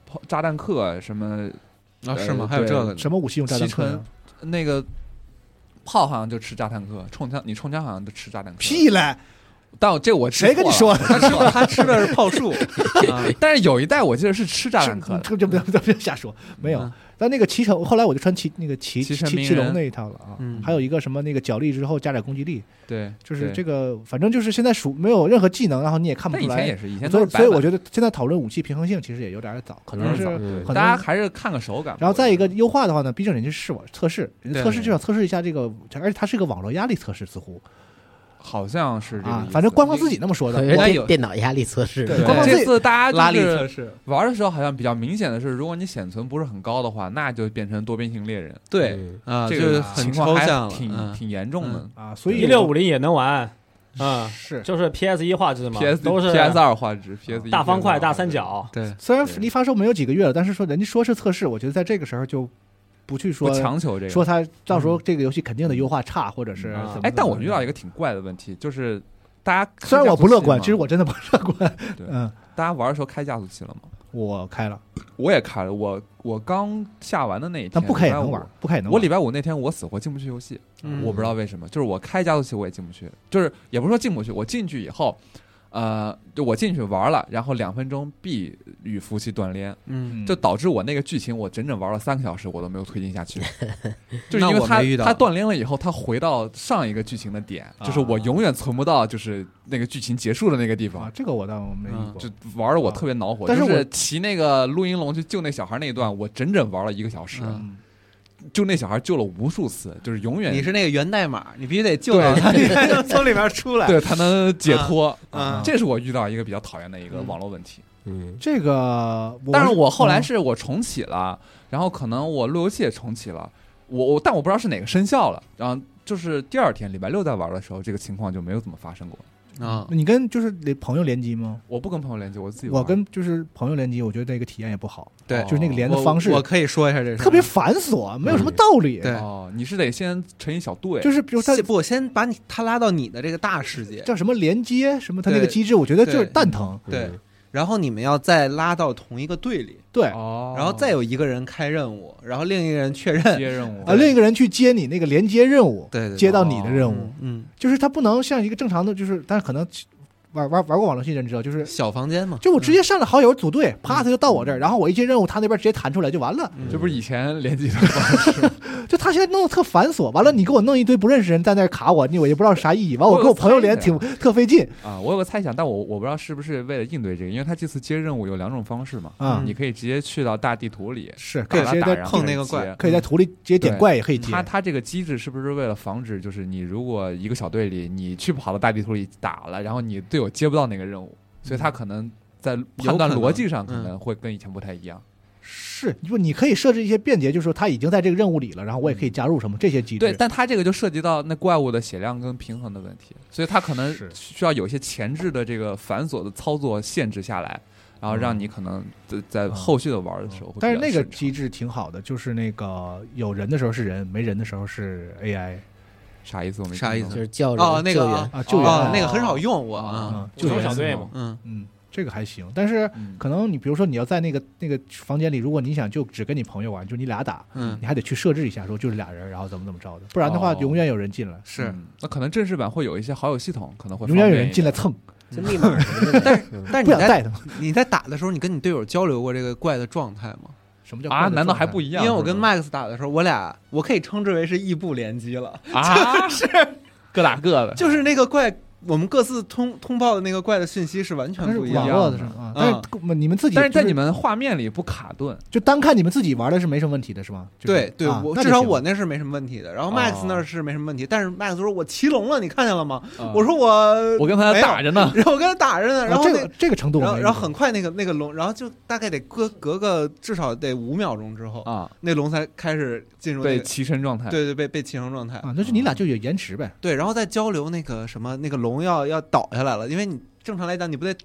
炸弹客什么是吗？还有这个什么武器用炸弹客？ 那个炮好像就吃炸弹客，你冲枪好像就吃炸弹客。 屁嘞！ 但我谁跟你说的？ 他吃的是炮术， 但是有一代我记得是吃炸弹客的， 就不要瞎说，没有。但那个骑乘，后来我就穿骑龙那一套了啊。还有一个什么那个脚力之后加点攻击力， 对， 就是这个，反正就是现在没有任何技能，然后你也看不出来。 以前都是所以我觉得现在讨论武器平衡性其实也有点早，可能是大家还是看个手感。 然后再一个优化的话呢，毕竟人家是测试，人家测试就想测试一下这个，而且它是一个网络压力测试，似乎。 好像是这个， 反正官方自己那么说的。 电脑压力测试， 对，官方这次大家拉力测试玩的时候，好像比较明显的是，如果你显存不是很高的话，那就变成多边形猎人。 对这个很抽象， 挺严重的啊。所以 1650也能玩， 是就是 PS1 画质嘛， 都是 PS2 画质 ，PS1 大方块、大三角。 对， 虽然离发售没有几个月了，但是说人家说是测试，我觉得在这个时候就。不去说强求这个， 说他到时候这个游戏肯定的优化差，或者是怎么。 但我遇到一个挺怪的问题，就是大家虽然我不乐观，其实我真的不乐观。 对，大家玩的时候开加速器了吗？ 我开了， 我也开了。我刚下完的那一天， 但不开也能玩，不开也能玩。 我礼拜5那天我死活进不去游戏，我不知道为什么，就是我开加速器我也进不去，就是也不是说进不去，我进去以后。就我进去玩了，然后2分钟必与服务器断连，就导致我那个剧情我整整玩了3个小时，我都没有推进下去，就是因为它断连了以后，它回到上一个剧情的点，就是我永远存不到就是那个剧情结束的那个地方。 这个我倒没遇过， 就玩的我特别恼火。但是我骑那个录音龙去救那小孩那一段，我整整玩了1个小时。就那小孩救了无数次，就是永远。 你是那个源代码，你必须得救到他，你才能从里面出来， 对，才能解脱。这是我遇到一个比较讨厌的一个网络问题。 这个， 但是我后来是我重启了，然后可能我路由器也重启了，但我不知道是哪个生效了。然后就是第2天礼拜6在玩的时候，这个情况就没有怎么发生过。 你跟就是朋友联机吗？ 我不跟朋友联机，我自己玩。 我跟就是朋友联机，我觉得那个体验也不好。 对， 就是那个连的方式， 我可以说一下这个， 特别繁琐，没有什么道理。 对， 你是得先成一小队， 就是比如我先把他拉到你的这个大世界， 叫什么连接什么，他那个机制，我觉得就是蛋疼。 对。然后你们要再拉到同一个队里， 对， 然后再有一个人开任务，然后另一个人确认接任务另一个人去接你那个连接任务， 对， 接到你的任务， 就是他不能像一个正常的，就是但是可能。玩过网络游戏的人知道，就是小房间嘛， 就我直接上了好友组队，啪他就到我这儿，然后我一接任务，他那边直接弹出来就完了。 这不是以前联机的方式， 就他现在弄得特繁琐。完了，你给我弄一堆不认识人在那儿卡我，我也不知道啥意义。完，我跟我朋友连特费劲啊。我有个猜想，但我不知道是不是为了应对这个，因为他这次接任务有2种方式嘛。你可以直接去到大地图里， 是可以直接在碰那个怪， 可以在图里直接点怪也可以接。 他这个机制是不是为了防止，就是你如果一个小队里你去跑到大地图里打了，然后你队友接不到那个任务。所以他可能在判断逻辑上可能会跟以前不太一样。 是，你可以设置一些便捷，就是说他已经在这个任务里了，然后我也可以加入什么这些机制。 对，但他这个就涉及到那怪物的血量跟平衡的问题，所以他可能需要有一些前置的这个繁琐的操作限制下来，然后让你可能在后续的玩的时候会。 但是那个机制挺好的，就是那个有人的时候是人，没人的时候是 AI。 啥意思？我没啥意思？ 就是叫那个救援那个很少用我救援小队嘛。 这个还行，但是可能你比如说你要在那个房间里，如果你想就只跟你朋友玩，就你俩打，你还得去设置一下，说就是俩人，然后怎么着的，不然的话永远有人进来。 是， 那可能正式版会有一些好友系统，可能会永远有人进来蹭。 密码， 但是你在打的时候，你跟你队友交流过这个怪的状态吗？ 什么叫难道还不一样？ 因为我跟 Max 打的时候，我可以称之为是异步联机了是各打各的， 就是那个怪。我们各自通报的那个怪的信息是完全不一样的，是吗？但是你们自己， 但是在你们画面里不卡顿， 就单看你们自己玩的是没什么问题的，是吗？ 对，我至少我那是没什么问题的。然后 Max 那是没什么问题，但是 Max 说我骑龙了，你看见了吗？我说我跟他打着呢， 然后我跟他打着呢，然后这个程度， 然后很快那个龙，然后就大概得隔个至少得5秒钟之后那龙才开始进入被骑乘状态， 对，被骑乘状态啊，那是你俩就有延迟呗。 对，然后再交流那个什么那个龙要倒下来了，因为你正常来讲你不得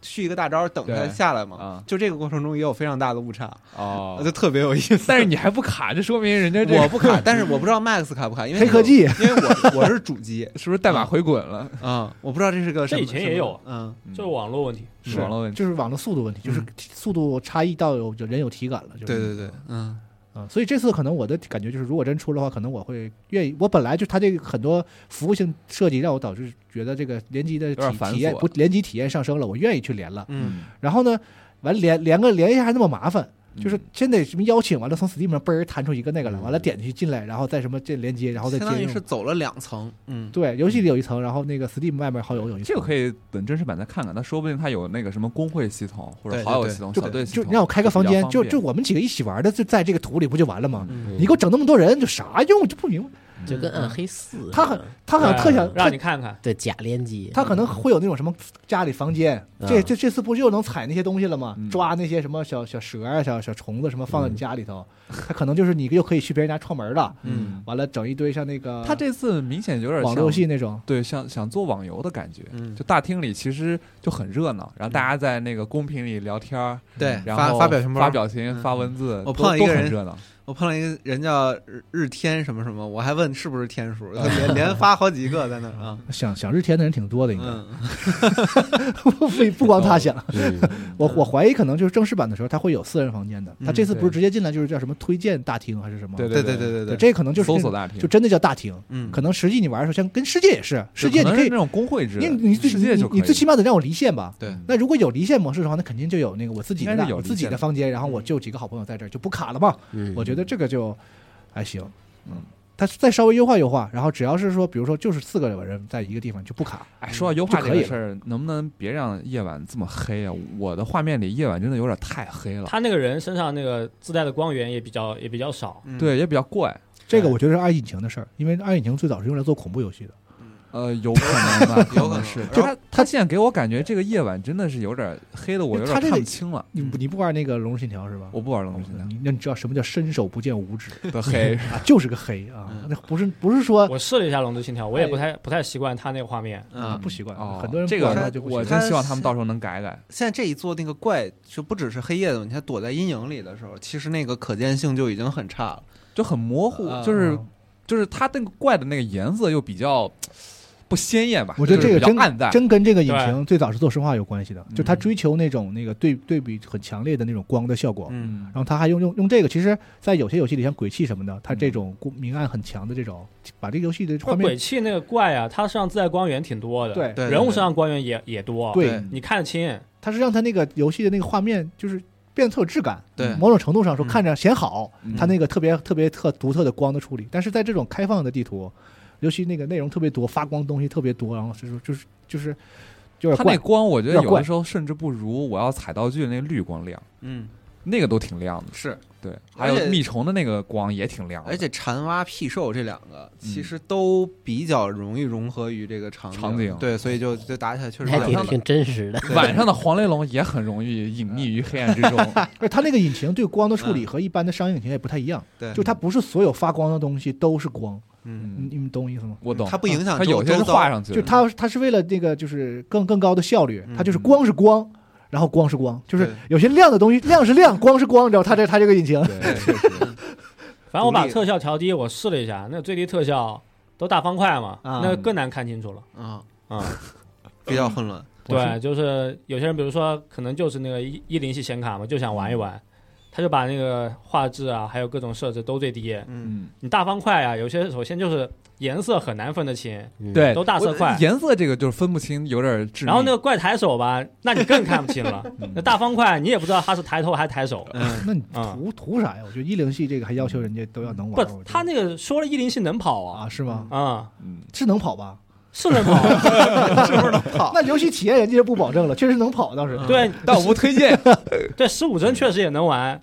续一个大招等它下来嘛，就这个过程中也有非常大的误差就特别有意思。 但是你还不卡，这说明人家我不卡，但是我不知道 Max 卡不卡，因为黑科技， 因为我是主机， 是不是代码回滚了我不知道这是个这以前也有，就是网络问题， 是网络问题， 就是网络速度问题，就是速度差异到人有体感了， 对对对， 所以这次可能我的感觉就是，如果真出的话，可能我会愿意。我本来就它这个很多服务性设计让我导致觉得这个联机的体验不联机体验上升了，我愿意去连了。然后呢，完连一下还那么麻烦。就是先得什么邀请，完了从 Steam 上嘣儿弹出一个那个来，完了点进去进来，然后再什么这连接，然后再接。 相当于是走了2层， 对，游戏里有一层，然后那个 Steam 外面好友有一层。 这个可以等真实版再看看，那说不定它有那个什么工会系统或者好友系统、小队系统， 就让我开个房间，就我们几个一起玩的，就在这个图里不就完了吗？你给我整那么多人，就啥用？就不明白。 就跟暗黑4， 他好像特想让你看看， 对假联机， 他可能会有那种什么家里房间，这次不是又能采那些东西了吗？抓那些什么小蛇啊、小虫子什么放在你家里头，他可能就是你又可以去别人家串门了，完了整一堆像那个， 他这次明显有点网络游戏那种， 对，想做网游的感觉，就大厅里其实就很热闹，然后大家在那个公屏里聊天， 对， 然后发表情、发文字， 我碰到一个人很热闹。 我碰到一个人叫日天什么什么，我还问是不是天数，连发好几个在那啊。 想日天的人挺多的，应该不光他想。我怀疑可能就是正式版的时候他会有私人房间的，他这次不是直接进来就是叫什么推荐大厅还是什么？ 对， 这可能就是搜索大厅， 就真的叫大厅。可能实际你玩的时候，像跟世界也是，世界你可以那种工会制， 你最起码得让我离线吧？ 对。 那如果有离线模式的话，那肯定就有那个我自己的房间，然后我就几个好朋友在这儿就不卡了嘛。我觉得这个就还行，它再稍微优化，然后只要是说，比如说就是4个人在一个地方就不卡。 哎，说到优化这个事儿，能不能别让夜晚这么黑啊？我的画面里夜晚真的有点太黑了。 他那个人身上那个自带的光源也比较少， 对，也比较怪。 这个我觉得是二引擎的事儿，因为二引擎最早是用来做恐怖游戏的。 有可能吧， 有可能是。他现在给我感觉这个夜晚真的是有点黑的，我有点看不清了。 你不玩那个《龙之信条》是吧？ 我不玩《龙之信条》。 那你知道什么叫伸手不见五指的黑啊？就是个黑啊！那不是说我试了一下《龙之信条》，我也不太习惯他那个画面不习惯。很多人这个我真希望他们到时候能改。 现在这一做那个怪，就不只是黑夜的问题，他躲在阴影里的时候，其实那个可见性就已经很差了， 就很模糊。就是他那个怪的那个颜色又比较不鲜艳吧？ 我觉得这个真跟这个引擎最早是做生化有关系的，就他追求那种那个对比很强烈的那种光的效果，然后他还用这个，其实，在有些游戏里像鬼泣什么的，他这种明暗很强的这种，把这个游戏的画面。 鬼泣那个怪啊，它身上自带光源挺多的， 对， 人物身上光源也多， 对， 你看得清。 它是让他那个游戏的那个画面就是变得特有质感， 对， 某种程度上说看着显好，它那个特别独特的光的处理，但是在这种开放的地图。尤其那个内容特别多，发光东西特别多，然后就是它那光，我觉得有的时候甚至不如我要踩道具的那绿光亮，那个都挺亮的， 是对，还有蜜虫的那个光也挺亮的， 而且蝉蛙、屁兽这2个其实都比较容易融合于这个场景，对，所以就打起来确实还挺真实的。 晚上的黄雷龙也很容易隐匿于黑暗之中， 它那个引擎对光的处理和一般的商业引擎也不太一样， 对， 就它不是所有发光的东西都是光。你们懂我意思吗？ 我懂， 它不影响， 它有些是画上去的，就它是为了那个就是更高的效率，它就是光是光，然后光是光，就是有些亮的东西亮是亮，光是光，你知道它这个引擎。 对，确实。 反正我把特效调低，我试了一下，那最低特效都大方块嘛，那个更难看清楚了。 比较混乱。 对，就是有些人，比如说可能就是那个110系显卡嘛，就想玩一玩。他就把那个画质啊，还有各种设置都最低。你大方块啊，有些首先就是颜色很难分得清， 对， 都大色块， 颜色这个就是分不清，有点致命。 然后那个怪抬手吧，那你更看不清了。那大方块你也不知道他是抬头还是抬手。 那你图啥呀？我觉得110系这个还要求人家都要能玩。 不，他那个说了110系能跑啊？ 是吗？是能跑吧？ 是能跑， 是不是能跑？那游戏体验人家就不保证了，确实能跑倒是。 对， 但我不推荐。 对，15帧确实也能玩。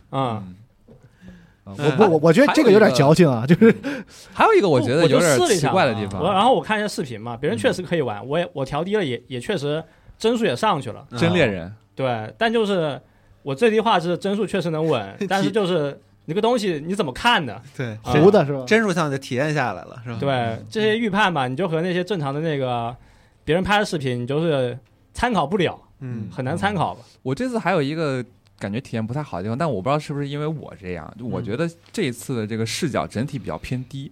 我觉得这个有点矫情啊，就是还有一个我觉得有点奇怪的地方。 然后我看一下视频嘛，别人确实可以玩，我调低了也确实帧数也上去了。 真猎人。 对，但就是我最低画质帧数确实能稳，但是就是那个东西你怎么看的？ 对， 糊的是吧？ 帧数上就体验下来了，是吧？ 对，这些预判吧，你就和那些正常的那个别人拍的视频，你就是参考不了。 很难参考吧。 我这次还有一个感觉体验不太好的地方，但我不知道是不是因为我这样，就我觉得这一次的这个视角整体比较偏低，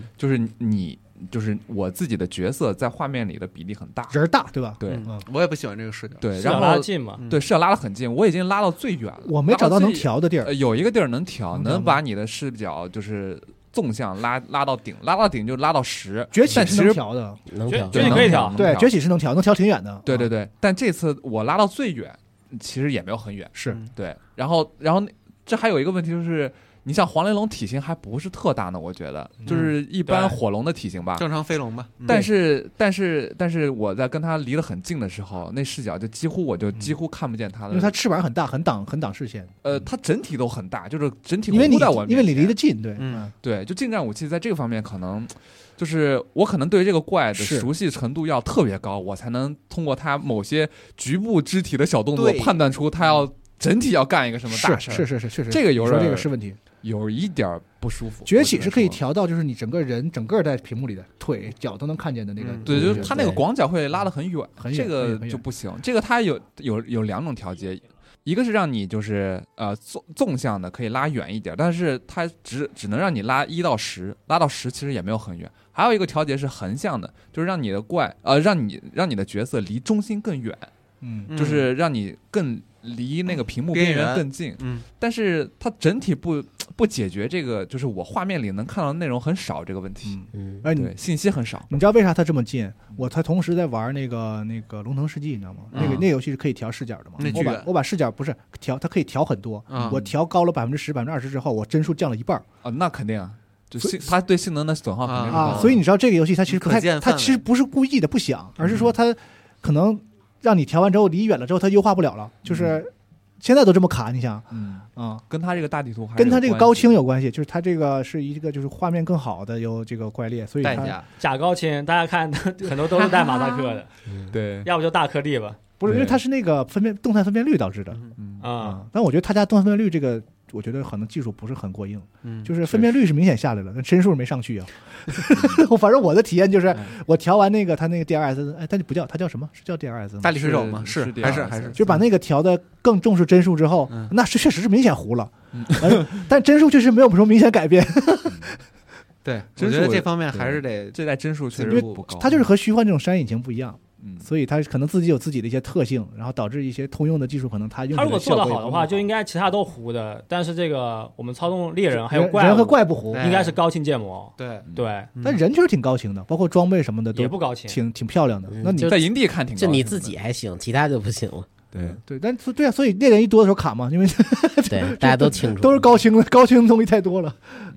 就是我自己的角色在画面里的比例很大， 人大对吧？ 对， 我也不喜欢这个视角。 对，然后拉近嘛， 对，视角拉得很近，我已经拉到最远了。 我没找到能调的地儿， 有一个地儿能调，能把你的视角就是纵向拉到顶，拉到顶就拉到10。 崛起是能调的， 能调， 崛起可以调， 对，崛起是能调，能调挺远的。 对对对，但这次我拉到最远，其实也没有很远， 是对。然后这还有一个问题就是。你像黄雷龙体型还不是特大呢，我觉得就是一般火龙的体型吧， 正常飞龙吧。 但是我在跟它离得很近的时候，那视角就几乎看不见它的， 因为它翅膀很大，很挡视线。 它整体都很大，就是整体因为你离得近，对， 对，就近战武器在这个方面可能。就是我可能对这个怪的熟悉程度要特别高，我才能通过它某些局部肢体的小动作判断出它要整体要干一个什么大事。 是，确实这个这个是问题。 有一点不舒服。 崛起是可以调到，就是你整个人整个在屏幕里的腿脚都能看见的那个。 对，就是它那个广角会拉得很远，这个就不行。这个它有2种调节，一个是让你就是纵向的可以拉远一点，但是它只能让你拉1到10，拉到10其实也没有很远。还有一个调节是横向的，就是让你的让你的角色离中心更远，就是让你更离那个屏幕边缘更近，但是它整体不解决这个，就是我画面里能看到的内容很少这个问题，对，信息很少。 你知道为啥它这么近？他同时在玩那个龙腾世纪，你知道吗？那个游戏是可以调视角的嘛？我把视角不是调，它可以调很多，我调高了10%、20%之后，我帧数降了一半啊，那肯定啊。就它对性能的损耗肯定是高的， 所以你知道这个游戏它其实不太，它其实不是故意的不想，而是说它可能让你调完之后离远了之后它优化不了了，就是现在都这么卡，你想， 跟它这个大地图跟它这个高清有关系，就是它这个是一个就是画面更好的有这个怪猎，所以它假高清，大家看很多都是带马赛克的， 对， 要不就大颗粒吧， 不是因为它是那个动态分辨率导致的，但我觉得它家动态分辨率这个。我觉得可能技术不是很过硬，就是分辨率是明显下来了，但帧数没上去啊。反正我的体验就是，我调完那个它那个 DRS， 它就不叫，它叫什么？是叫 DRS 吗？ 大力水手吗？是还是， 就把那个调的更重视帧数之后，那是确实是明显糊了，但帧数确实没有什么明显改变。 对，我觉得这方面还是得这代帧数确实不高， 它就是和虚幻这种商业引擎不一样。所以它可能自己有自己的一些特性，然后导致一些通用的技术可能它用。 它如果做得好的话，就应该其他都糊的，但是这个我们操纵猎人还有怪物， 人和怪不糊， 应该是高清建模。 对， 但人确实挺高清的，包括装备什么的都也不高清， 挺漂亮的。那你在营地看挺高清的， 就你自己还行，其他就不行了。 对，但对啊，所以猎人一多的时候卡嘛，因为对大家都清楚， 都是高清的，高清东西太多了。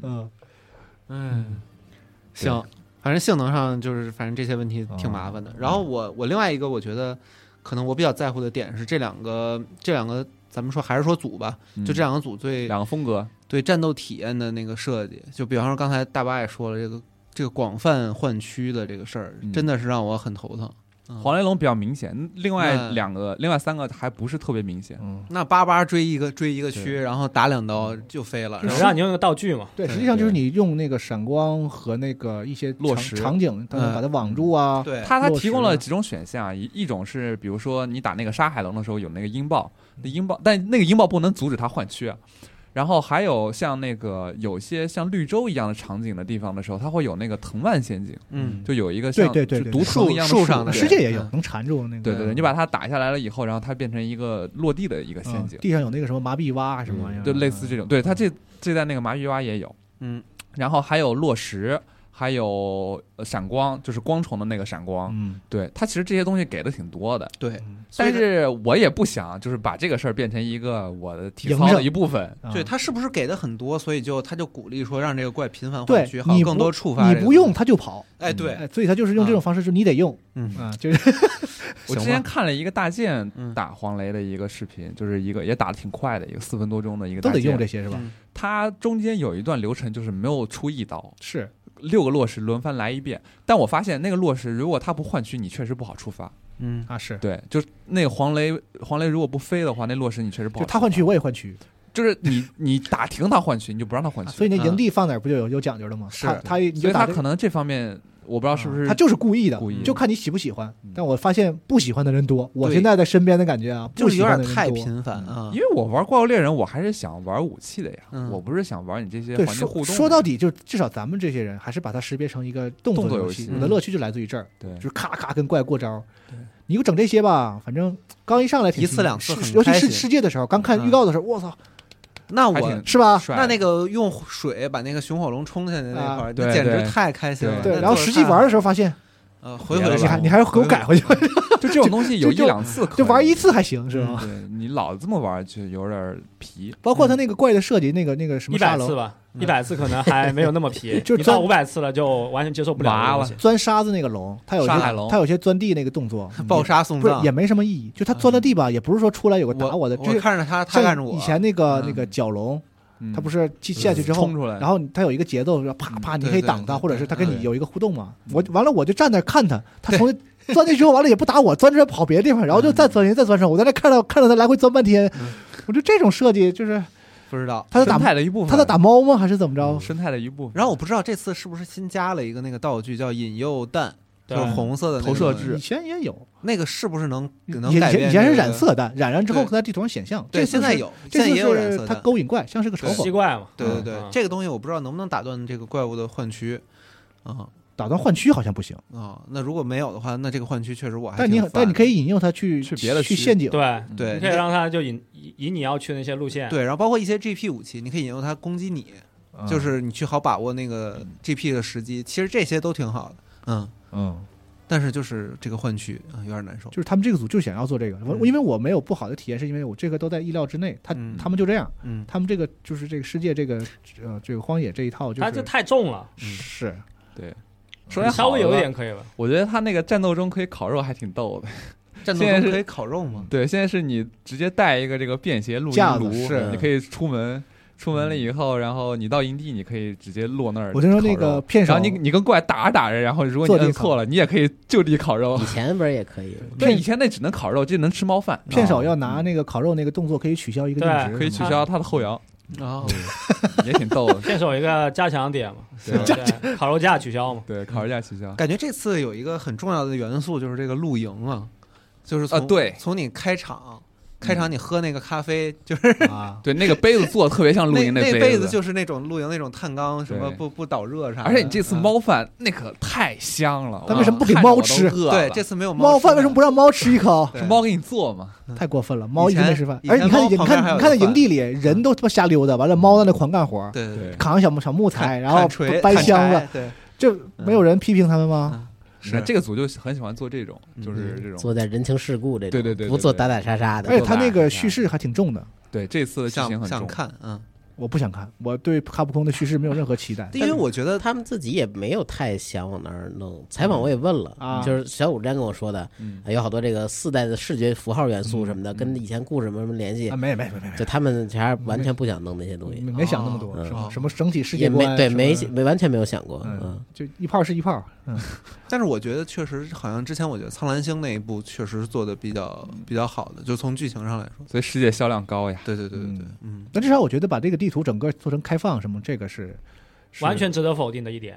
行。反正性能上就是反正这些问题挺麻烦的。然后我另外一个我觉得可能我比较在乎的点是这两个咱们说还是说组吧，就这两个组两个风格对战斗体验的那个设计，就比方说刚才大巴也说了，这个广泛换区的这个事儿，真的是让我很头疼。 黄雷龙比较明显，另外3个还不是特别明显。 那巴追一个区，然后打2刀就飞了，然后让你用一个道具嘛。 对，实际上就是你用那个闪光和那个一些落实场景，把它网住啊。 对， 它提供了几种选项，一种是比如说你打那个沙海龙的时候有那个音爆，但那个音爆不能阻止它换区啊。然后还有像那个有些像绿洲一样的场景的地方的时候，它会有那个藤蔓陷阱，就有一个像毒藤一样的树上的世界也有能缠住那个。 对，你把它打下来了以后，然后它变成一个落地的一个陷阱， 地上有那个什么麻痹蛙什么玩意儿， 就类似这种。对，它这代那个麻痹蛙也有，然后还有落石。还有闪光，就是光虫的那个闪光，对，它其实这些东西给的挺多的， 对， 但是我也不想就是把这个事儿变成一个我的体操的一部分， 对，他是不是给的很多，所以他就鼓励说让这个怪频繁换区，好更多触发， 你不用他就跑， 对， 所以他就是用这种方式，就你得用，就是我之前看了一个大剑打黄雷的一个视频，就是一个也打的挺快的一个4分多钟的一个大剑， 都得用这些是吧？ 它中间有一段流程就是没有出一刀， 是。 6个落石轮番来一遍，但我发现那个落石如果它不换区，你确实不好触发。 是对，就那个黄雷如果不飞的话，那落石你确实不好触发。 就他换区我也换区， 就是你打停他换区，你就不让他换区。 所以那营地放哪儿不就有讲究的吗？ 是他，所以他可能这方面我不知道是不是他就是故意的，就看你喜不喜欢。但我发现不喜欢的人多，我现在在身边的感觉啊， 就是有点太频繁啊。 因为我玩怪物猎人，我还是想玩武器的呀，我不是想玩你这些环境互动。 说到底，就至少咱们这些人还是把它识别成一个动作游戏，我的乐趣就来自于这儿。 对， 就是咔咔跟怪过招。你给我整这些吧，反正刚一上来一次两次， 尤其是世界的时候，刚看预告的时候，我操！ 那我是吧？ 那个用水把那个熊火龙冲下去那块儿，那简直太开心了。 对，然后实际玩的时候发现， 回你还是给我改回去。 就这种东西有一两次可以， 就玩一次还行，是吧？ 对你老这么玩就有点皮。 包括他那个怪的设计，那个什么 100次吧，100次可能还没有那么皮，就到500次了就完全接受不了。 钻沙子那个龙，它有些钻地那个动作， 爆沙送葬也没什么意义。就他钻了地吧，也不是说出来有个打我的， 我看着他看着我。 以前那个角龙。他不是下去之后，然后他有一个节奏，啪啪，你可以挡他，或者是他跟你有一个互动嘛。完了我就站那看他，他从钻进去后完了也不打我，钻出来跑别的地方，然后就再钻人再钻上，我在那看到他来回钻半天。我觉得这种设计就是不知道他在打生态的一部分， 他在打猫吗？还是怎么着？ 生态的一部分。 然后我不知道这次是不是新加了一个那个道具叫引诱弹。就是红色的投射质， 以前也有那个，是不是能改变？ 以前是染色弹，染完之后在地图上显像。 对，现在有，现在也有染色弹。 它勾引怪，像是个嘲讽。 吸怪嘛。 对对对，这个东西我不知道能不能打断这个怪物的换区啊？ 打断换区好像不行啊。那如果没有的话，那这个换区确实我还。 但你可以引诱他去别的去陷阱。 对， 你可以让他就引你要去那些路线。 对，然后包括一些 GP 武器，你可以引诱他攻击你，就是你去好把握那个 GP 的时机。其实这些都挺好的。但是就是这个换区有点难受， 就是他们这个组就想要做这个，因为我没有不好的体验，是因为我这个都在意料之内。他们就这样，他们这个就是这个世界这个荒野这一套，就是这太重了， 是对， 稍微有一点可以了。 我觉得他那个战斗中可以烤肉还挺逗的。 战斗中可以烤肉吗？ 对，现在是你直接带一个这个便携录音炉，你可以出门了以后，然后你到营地，你可以直接落那儿。 我就说那个片手， 然后你跟怪打着打着，然后如果你摁错了，你也可以就地烤肉。 以前不是也可以？ 对，以前那只能烤肉，这能吃猫饭。 片手要拿那个烤肉那个动作可以取消一个定值， 可以取消他的后摇。也挺逗的。 片手一个加强点嘛，对，烤肉架取消嘛， 对，烤肉架取消。 感觉这次有一个很重要的元素就是这个露营啊，就是从你开场你喝那个咖啡，就是对那个杯子做的特别像露营那杯子，就是那种露营那种碳缸，什么不导热啥的。 而且你这次猫饭那可太香了， 他为什么不给猫吃？ 对，这次没有猫饭，为什么不让猫吃一口？ 是猫给你做吗？ 太过分了，猫一直没吃饭。而且你看在营地里，人都他妈瞎溜达，完了猫在那狂干活， 对对， 扛小木材，然后搬箱子， 对， 这没有人批评他们吗？ 是这个组就很喜欢做这种，就是这种做点人情世故这种， 对， 不做打打杀杀的。 而且他那个叙事还挺重的， 对，这次的剧情很重。 想看， 我不想看，我对卡普空的叙事没有任何期待， 因为我觉得他们自己也没有太想往那儿弄。采访我也问了，就是小五之前跟我说的，有好多这个4代的视觉符号元素什么的，跟以前故事什么联系？ 没， 就他们还是完全不想弄那些东西， 没想那么多，什么整体世界观， 对，没完全没有想过， 就一炮是一炮。 但是我觉得确实，好像之前我觉得苍蓝星那一部确实做的比较好的，就从剧情上来说， 所以世界销量高呀。 对， 那至少我觉得把这个地图整个做成开放什么，这个是完全值得否定的一点。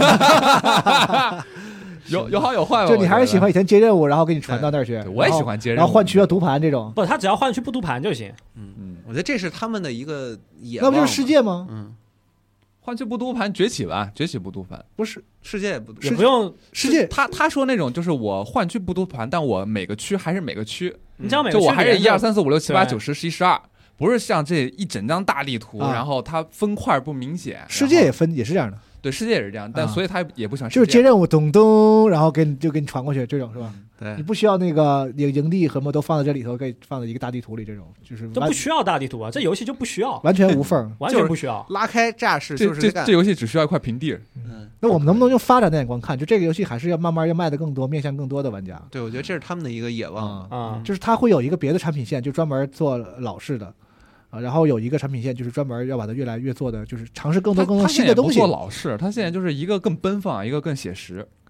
有好有坏吧？ 就你还是喜欢以前接任务，然后给你传到那儿去。 我也喜欢接任务， 然后换区要读盘这种。 不，他只要换区不读盘就行。 我觉得这是他们的一个野望。 那不就是世界吗？ 换区不读盘，崛起吧，崛起不读盘， 不是世界也不读， 也不用世界。 他说那种就是我换区不读盘，但我每个区还是每个区， 你这样每个就我还是1、2、3、4、5、6、7、8、9、10、11、12，不是像这一整张大地图，然后它分块不明显。 世界也分也是这样的， 对，世界也是这样，但所以他也不喜欢就是接任务咚咚，然后给你传过去这种是吧？ 对， 你不需要那个营地和什么都放在这里头，可以放在一个大地图里，这种就是都不需要大地图啊，这游戏就不需要， 完全无缝， 完全不需要拉开架势，就是这游戏只需要一块平地。 那我们能不能用发展的眼光看？就这个游戏还是要慢慢要卖的更多，面向更多的玩家。 对，我觉得这是他们的一个野望啊， 就是他会有一个别的产品线，就专门做老式的。然后有一个产品线，就是专门要把它越来越做的，就是尝试更多新的东西。 做老式，它现在就是一个更奔放，一个更写实。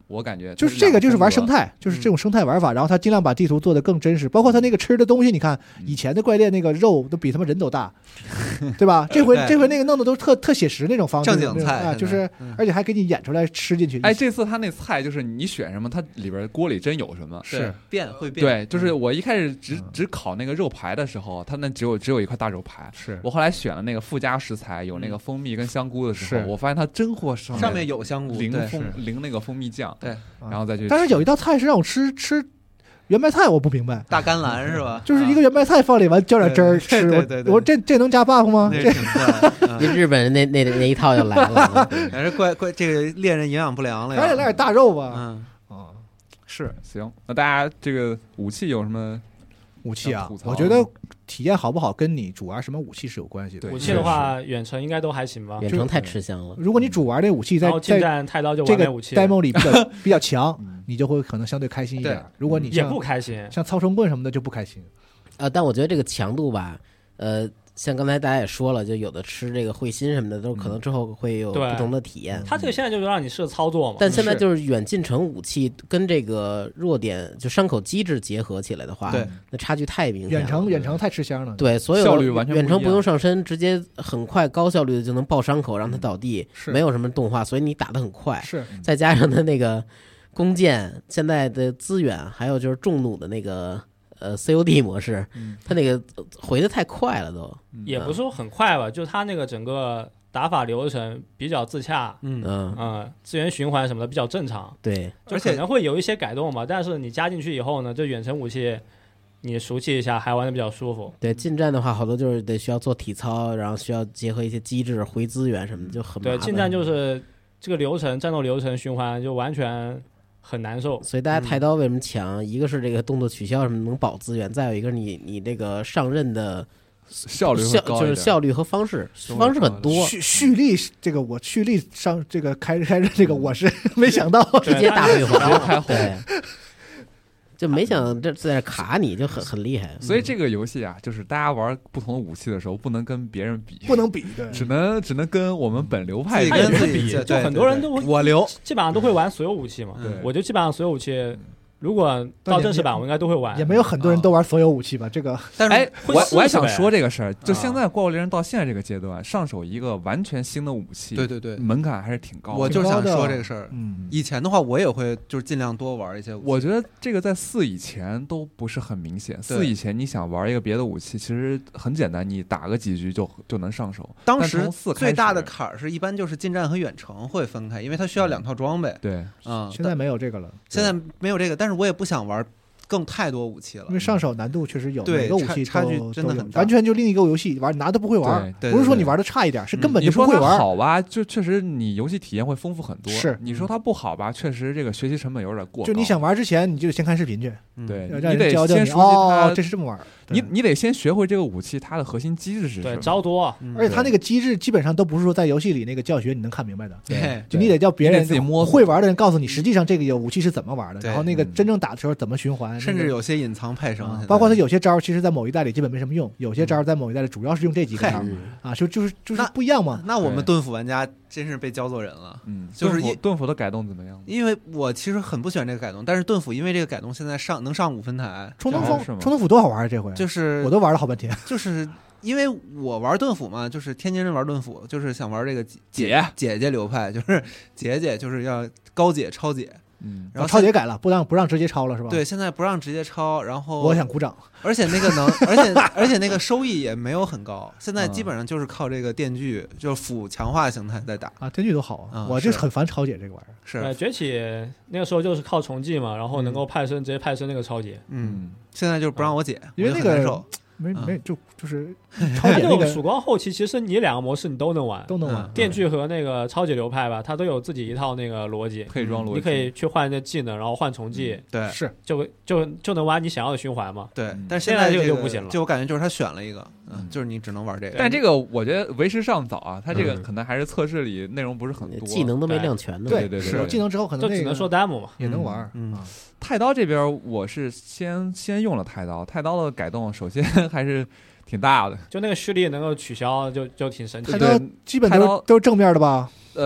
我感觉就是这个就是玩生态，就是这种生态玩法，然后他尽量把地图做得更真实，包括他那个吃的东西，你看以前的怪猎那个肉都比他们人都大，对吧？这回那个弄的都特写实那种方式， 正经菜啊，就是而且还给你演出来吃进去。 哎，这次他那菜就是你选什么，它里边锅里真有什么， 是会变。 对，就是我一开始只烤那个肉排的时候，它那只有一块大肉排， 是我后来选了那个附加食材，有那个蜂蜜跟香菇的时候，我发现它真货上面有香菇， 淋那个蜂蜜酱， 对， 然后再去。 但是有一道菜是让我吃圆白菜，我不明白， 大甘蓝是吧？ 就是一个圆白菜放里完浇点汁儿吃，我这能加 buff 吗？ 这日本人那一套就来了， 还是怪这个猎人营养不良了， 赶紧来点大肉吧。是行，那大家这个武器有什么？ 武器啊，我觉得体验好不好跟你主玩什么武器是有关系的。 武器的话，远程应该都还行吧。 远程太吃香了。 如果你主玩这武器在近战太刀就这个武器 demo 里比较强，你就会可能相对开心一点。如果你也不开心， 像操绳棍什么的就不开心。 但我觉得这个强度吧，像刚才大家也说了，就有的吃这个会心什么的，都可能之后会有不同的体验。 它这个现在就是让你试操作嘛。 但现在就是远近程武器跟这个弱点就伤口机制结合起来的话， 对， 那差距太明显了。 远程太吃香了。 对，所有效率完全远程不用上身，直接很快高效率的就能爆伤口，让它倒地，没有什么动画，所以你打得很快。 是， 再加上它那个弓箭现在的资源，还有就是重弩的那个。COD 模式，它那个回的太快了都， 也不是说很快吧，就它那个整个打法流程比较自洽，资源循环什么的比较正常， 对， 就可能会有一些改动嘛，但是你加进去以后呢，这远程武器你熟悉一下，还玩的比较舒服。 对，近战的话，好多就是得需要做体操，然后需要结合一些机制回资源什么的，就很麻烦。 对，近战就是这个流程，战斗流程循环就完全。很难受， 所以大家太刀为什么强？一个是这个动作取消什么能保资源，再有一个你这个上任的效率就是效率和方式很多。 蓄力这个我蓄力上这个开任这个我是没想到直接大回合，开红。 就没想这在这卡你就很厉害， 所以这个游戏啊，就是大家玩不同的武器的时候，不能跟别人比， 不能比， 只能跟我们本流派跟自己比。就很多人都我流， 基本上都会玩所有武器嘛。我就基本上所有武器。如果到正式版，我应该都会玩。 也没有很多人都玩所有武器吧？这个， 但是我还想说这个事儿，就现在怪物猎人到现在这个阶段，上手一个完全新的武器， 对， 门槛还是挺高的。 我就想说这个事儿。以前的话，我也会就是尽量多玩一些武器。 我觉得这个在4以前都不是很明显。4以前你想玩一个别的武器，其实很简单，你打个几局就能上手。 当时最大的坎儿是一般就是近战和远程会分开，因为它需要2套装备。 对， 现在没有这个了。 现在没有这个，但是我也不想玩更太多武器了， 因为上手难度确实有， 每个武器差距真的很大， 完全就另一个游戏玩拿都不会玩，不是说你玩的差一点，是根本就不会玩。 你说它好吧，就确实你游戏体验会丰富很多。 是， 你说它不好吧，确实这个学习成本有点过高。 就你想玩之前，你就得先看视频去， 对， 你得先熟悉它，这是这么玩。 你得先学会这个武器它的核心机制是什么， 对，招多， 而且它那个机制基本上都不是说在游戏里那个教学你能看明白的， 对， 就你得叫别人自己摸会玩的人告诉你，实际上这个武器是怎么玩的，然后那个真正打的时候怎么循环， 甚至有些隐藏派生， 包括它有些招其实在某一代里基本没什么用，有些招在某一代里主要是用这几个招啊，就是不一样嘛。 那我们盾斧玩家真是被教做人了，就是盾斧的改动怎么样？ 因为我其实很不喜欢这个改动，但是盾斧因为这个改动现在能上5分台， 冲锋斧多好玩啊！这回就是我都玩了好半天， 就是因为我玩盾斧嘛，就是天津人玩盾斧，就是想玩这个姐姐流派，就是姐就是要高姐超姐。 然后超姐改了，不让直接超了是吧？ 对，现在不让直接超，然后我想鼓掌。 而且那个而且那个收益也没有很高，现在基本上就是靠这个电锯，就是辅强化形态在打啊，电锯都好啊，我就很烦超姐这个玩意儿。 是崛起那个时候就是靠重技嘛，然后能够派生直接派生那个超姐。 现在就是不让我解， 因为那个没就是超姐那个曙光后期，其实你2个模式你都能玩，电锯和那个超姐流派吧，它都有自己一套那个逻辑配装逻辑， 你可以去换那技能，然后换重技， 对， 是就能玩你想要的循环嘛。 对，但是现在这个就不行了， 就我感觉就是他选了一个，就是你只能玩这个。 但这个我觉得为时尚早啊，它这个可能还是测试里内容不是很多， 技能都没亮全呢。 对，有技能之后可能就只能说 demo 嘛， 也能玩。 太刀这边我是先用了太刀的改动，首先还是挺大的， 就那个蓄力能够取消，就挺神奇。 太刀基本都是正面的吧？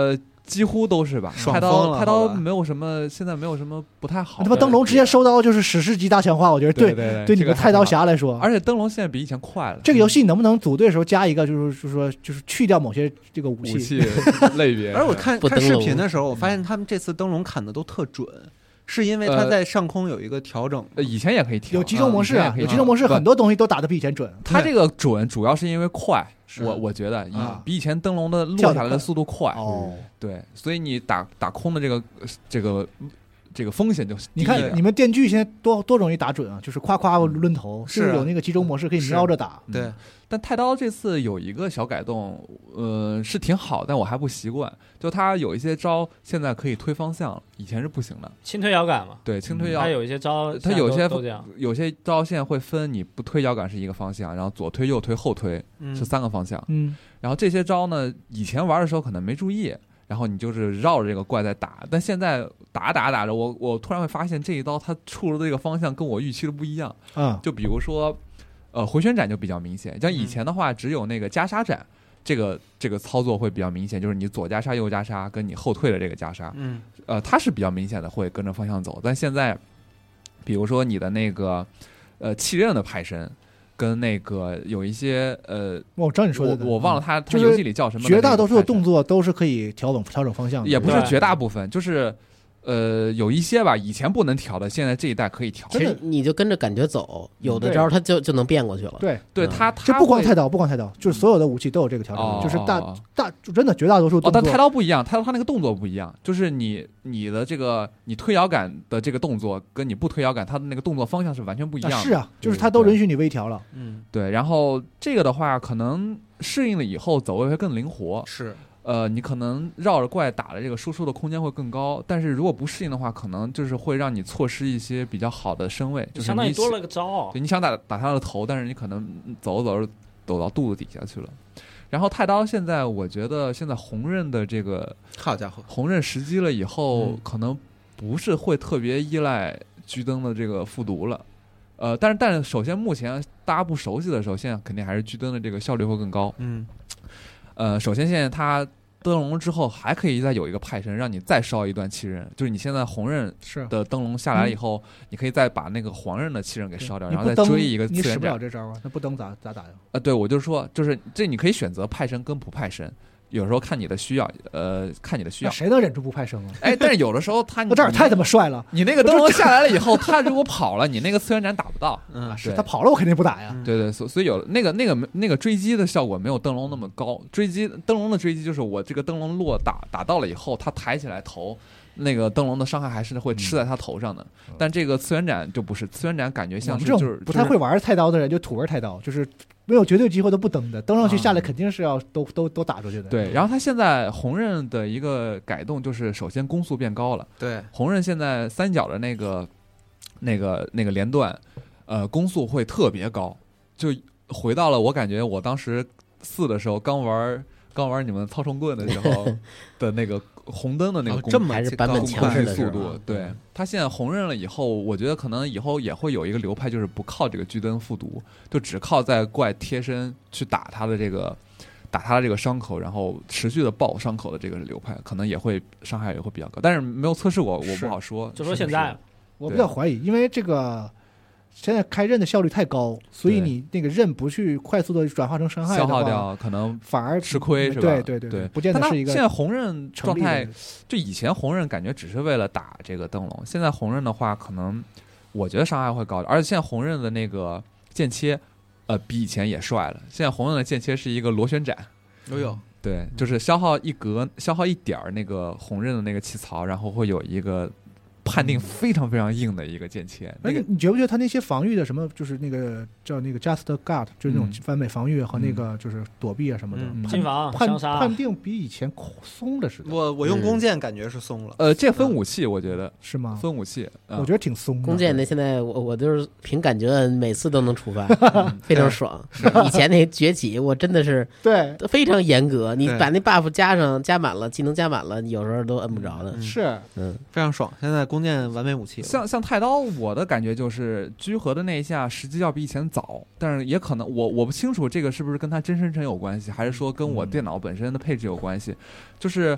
几乎都是吧，太刀没有什么，现在没有什么不太好。 他妈灯笼直接收刀就是史诗级大强化，我觉得对你的太刀侠来说， 而且灯笼现在比以前快了。 这个游戏能不能组队的时候加一个，就是去掉某些这个武器类别？ 而我看视频的时候，我发现他们这次灯笼砍的都特准。是因为它在上空有一个调整， 以前也可以调， 有集中模式啊，有集中模式，很多东西都打得比以前准。 它这个准主要是因为快，我觉得比以前灯笼的落下来的速度快。 哦， 对，所以你打空的这个风险就你看你们电锯现在多容易打准啊，就是夸夸抡头，是有那个集中模式可以瞄着打。 对， 但太刀这次有一个小改动，是挺好，但我还不习惯。就它有一些招现在可以推方向了，以前是不行的。 轻推摇杆嘛， 对，轻推摇。 它有一些招， 它有些招现在会分，你不推摇杆是一个方向，然后左推、右推、后推是3个方向。然后这些招呢，以前玩的时候可能没注意。然后你就是绕着这个怪在打，但现在打着，我突然会发现这一刀它出了这个方向跟我预期的不一样。就比如说，回旋斩就比较明显。像以前的话，只有那个袈裟斩，这个操作会比较明显，就是你左袈裟右袈裟跟你后退的这个袈裟，它是比较明显的会跟着方向走。但现在，比如说你的那个气刃的派身。跟那个有一些我知道你说的， 我忘了它游戏里叫什么。 绝大多数的动作都是可以调整方向的， 也不是绝大部分，就是有一些吧，以前不能调的，现在这一代可以调。 其实你就跟着感觉走，有的招它就能变过去了。 对，它这不光太刀，就是所有的武器都有这个调整，就是真的绝大多数动作。 但太刀不一样，它那个动作不一样，就是你的这个你推摇杆的这个动作跟你不推摇杆，它的那个动作方向是完全不一样的。 是啊，就是它都允许你微调了。 对。然后这个的话，可能适应了以后走位会更灵活。 是。 你可能绕着怪打的这个输出的空间会更高，但是如果不适应的话，可能就是会让你错失一些比较好的身位，就是相当于多了个招。 对，你想打他的头，但是你可能走着到肚子底下去了。然后太刀现在，我觉得现在红刃的这个， 好家伙， 红刃时机了以后，可能不是会特别依赖狙灯的这个复读了。但是首先目前大家不熟悉的时候，现在肯定还是狙灯的这个效率会更高。首先现在它灯笼之后还可以再有一个派身，让你再烧一段气刃，就是你现在红刃的灯笼下来以后，你可以再把那个黄刃的气刃给烧掉，然后再追一个次元斩。 你使不了这招啊？那不灯咋打呀？ 对，我就说，就是这你可以选择派身跟不派身。有时候看你的需要， 谁能忍住不派生啊？ 但是有的时候我这太他妈帅了！ 你那个灯笼下来了以后，他如果跑了，你那个次元斩打不到。 是他跑了，我肯定不打呀。 对，所以有那个追击的效果没有灯笼那么高。灯笼的追击就是我这个灯笼打到了以后，他抬起来头，那个灯笼的伤害还是会吃在他头上的。但这个次元斩就不是，次元斩感觉像是就是不太会玩太刀的人就土味太刀，就是。没有绝对机会都不登的，登上去下来肯定是要都打出去的。 对，然后他现在红刃的一个改动就是，首先攻速变高了。 对， 红刃现在三角的那个连段，攻速会特别高，就回到了我感觉我当时4的时候刚玩你们操虫棍的时候的那个红灯的那个这么还是版本强势的速度。对，他现在红刃了以后，我觉得可能以后也会有一个流派，就是不靠这个狙灯复读，就只靠在怪贴身去打他的这个伤口，然后持续的爆伤口的这个流派，可能也会伤害也会比较高，但是没有测试过，我不好说。 就说现在， 我比较怀疑，因为这个。现在开刃的效率太高，所以你那个刃不去快速的转化成伤害的话， 消耗掉，可能反而吃亏，是吧？ 对，不见得是一个。 现在红刃状态，就以前红刃感觉只是为了打这个灯笼，现在红刃的话，可能我觉得伤害会高，而且现在红刃的那个剑切，比以前也帅了。现在红刃的剑切是一个螺旋斩，对，就是消耗一点那个红刃的那个气槽，然后会有一个。判定非常非常硬的一个剑切， 你觉不觉得他那些防御的什么，就是那个叫那个 Just Guard， 就是那种完美防御和那个就是躲避啊什么的， 近防判定比以前松的似的。 我用弓箭感觉是松了。 这分武器，我觉得是吗？ 分武器， 我觉得挺松的。 弓箭那现在我就是凭感觉，每次都能触发，非常爽。以前那崛起，我真的是对非常严格，你把那 buff 加满了，技能加满了，你有时候都摁不着的。 是， 非常爽。现在弓箭完美武器， 像太刀，我的感觉就是居合的那一下时机要比以前早，但是也可能我不清楚这个是不是跟它真生成有关系，还是说跟我电脑本身的配置有关系。就是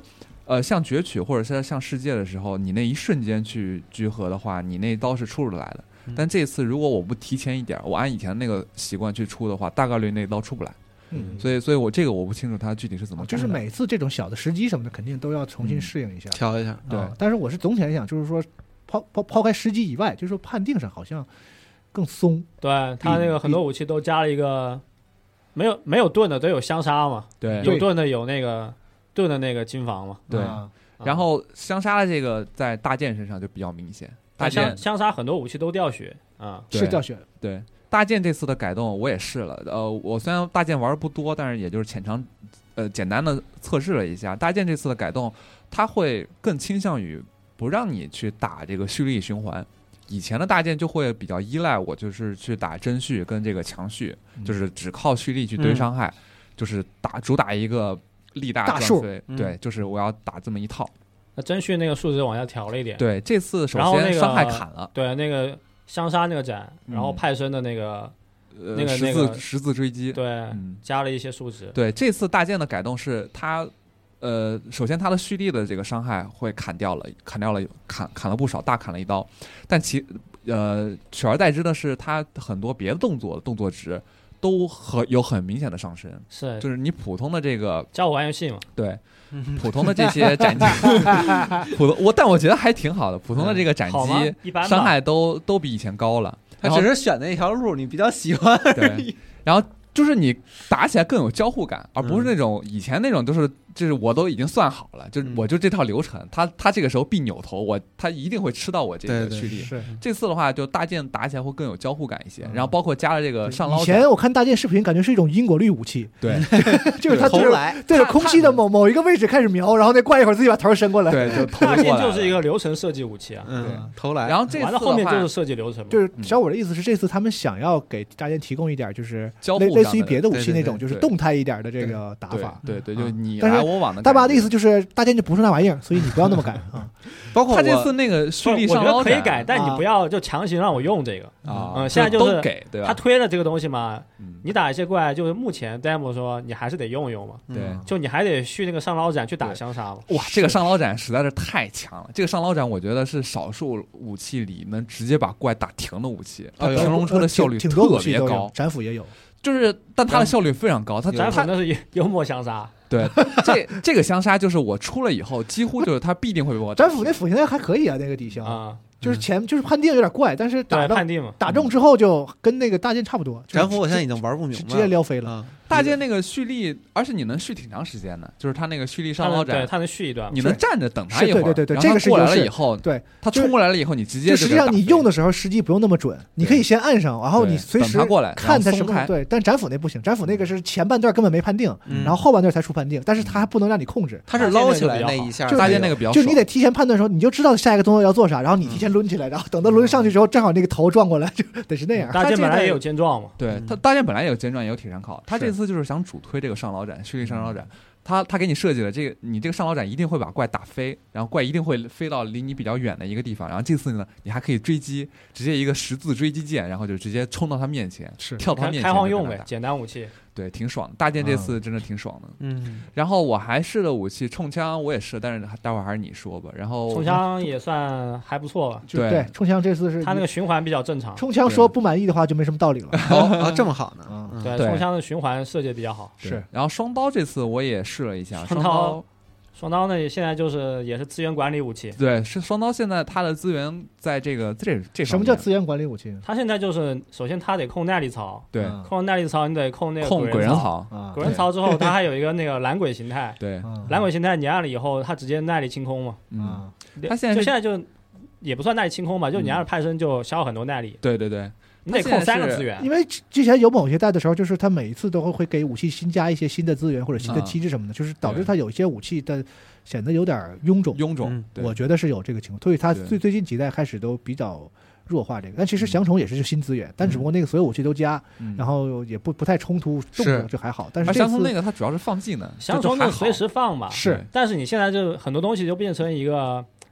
像攫取或者是像世界的时候，你那一瞬间去聚合的话，你那刀是出不来的。但这次如果我不提前一点，我按以前那个习惯去出的话，大概率那刀出不来。所以我这个我不清楚它具体是怎么， 就是每次这种小的时机什么的，肯定都要重新适应一下， 调一下。 对，但是我是总体来讲，就是说抛开时机以外，就是说判定上好像更松。 对，他那个很多武器都加了一个没有盾的都有相杀嘛， 对， 有盾的有那个盾的那个金防嘛， 对。然后相杀的这个在大剑身上就比较明显，大剑相杀很多武器都掉血啊， 是掉血， 对。大剑这次的改动我也试了，我虽然大剑玩不多，但是也就是简单的测试了一下。大剑这次的改动，它会更倾向于不让你去打这个蓄力循环。以前的大剑就会比较依赖我，就是去打真蓄跟这个强蓄，就是只靠蓄力去堆伤害，就是主打一个力大数， 对，就是我要打这么一套。 那真蓄那个数值往下调了一点， 对，这次首先伤害砍了， 对那个。相杀那个斩，然后派生的那个十字追击， 对，加了一些数值。 对，这次大剑的改动是它，首先它的蓄力的这个伤害会砍了不少，大砍了一刀。但取而代之的是，它很多别的动作值都有很明显的上升。 是， 就是你普通的这个教我玩游戏嘛， 对。普通的这些斩击，但我觉得还挺好的。普通的这个斩击伤害都比以前高了。 他只是选的一条路，你比较喜欢。 对，然后就是你打起来更有交互感，而不是那种以前那种就是我都已经算好了，我就这套流程，他这个时候必扭头，他一定会吃到我这个蓄力。 是这次的话，就大剑打起来会更有交互感一些。然后包括加了这个上捞。 以前我看大剑视频，感觉是一种因果律武器。 对， 就是他对着空气的某一个位置开始瞄，然后那过一会儿自己把头伸过来。 对，就头过来。 大剑就是一个流程设计武器啊。 头来。 然后这次完了后面就是设计流程嘛。 就是小五的意思是，这次他们想要给大剑提供一点就是交互类似于别的武器那种就是动态一点的这个打法。 对，就你来我往的。 大巴的意思就是大剑就不是那玩意儿，所以你不要那么改啊。 包括他这次那个蓄力上捞我觉得可以改，但你不要就强行让我用这个啊。 现在就是都给，对吧？ 他推了这个东西嘛，你打一些怪，就是目前 demo 说你还是得用嘛。 对， 就你还得续那个上捞斩去打相杀嘛。 哇，这个上捞斩实在是太强了。这个上捞斩我觉得是少数武器里能直接把怪打停的武器，它停龙车的效率特别高。 斩斧也有。 但它的效率非常高，它斩斧那是幽默相杀。 对，这个相杀就是我出了以后，几乎就是它必定会被我打。 斩斧那斧现在还可以啊，那个底销啊，就是判定有点怪，但是打中之后就跟那个大剑差不多。 斩斧我现在已经玩不明白了， 直接撩飞了。 大剑那个蓄力，而且你能蓄挺长时间的，就是他那个蓄力上捞斩， 对，他能蓄一段， 你能站着等他一会儿。 对， 这个是过来了以后， 对， 他冲过来了以后，你直接实际上你用的时候时机不用那么准，你可以先按上，然后你随时看他什么。对，但斩斧那不行，斩斧那个是前半段根本没判定，然后后半段才出判定，但是他还不能让你控制， 他是捞起来那一下， 大剑那个比较， 就你得提前判断的时候，你就知道下一个动作要做啥，然后你提前抡起来，然后等到抡上去之后，正好那个头撞过来，就得是那样。 大剑本来也有肩撞嘛， 对，他大剑本来也有肩撞，也有铁山靠，他这次就是想主推这个上捞斩，蓄力上捞斩。他给你设计了这个，你这个上捞斩一定会把怪打飞，然后怪一定会飞到离你比较远的一个地方，然后这次呢，你还可以追击，直接一个十字追击剑，然后就直接冲到他面前，跳到他面前， 开荒用呗，简单武器。 对，挺爽的。大剑这次真的挺爽的。然后我还试了武器冲枪，我也试，但是待会儿还是你说吧。然后冲枪也算还不错吧？ 对，冲枪这次是他那个循环比较正常。 冲枪说不满意的话就没什么道理了。 这么好呢？ 对，冲枪的循环设计比较好。 是。然后双刀这次我也试了一下，双刀呢，现在也是资源管理武器。 对，是双刀现在它的资源在这什么叫资源管理武器？ 它现在就是首先它得控耐力槽， 对， 控耐力槽你得控那个鬼人槽， 鬼人槽之后它还有一个那个蓝鬼形态， 对， 蓝鬼形态你按了以后它直接耐力清空嘛，它现在就也不算耐力清空吧，就你按了派生就消耗很多耐力， 对， 你得控3个资源， 因为之前有某些代的时候，就是它每一次都会给武器新加一些新的资源或者新的机制什么的，就是导致它有一些武器的显得有点臃肿。我觉得是有这个情况，所以它最近几代开始都比较弱化这个。但其实降宠也是新资源，但只不过那个所有武器都加，然后也不太冲突，动作就还好。但是降宠那个它主要是放技能， 降宠就随时放吧。 是， 但是你现在就很多东西就变成一个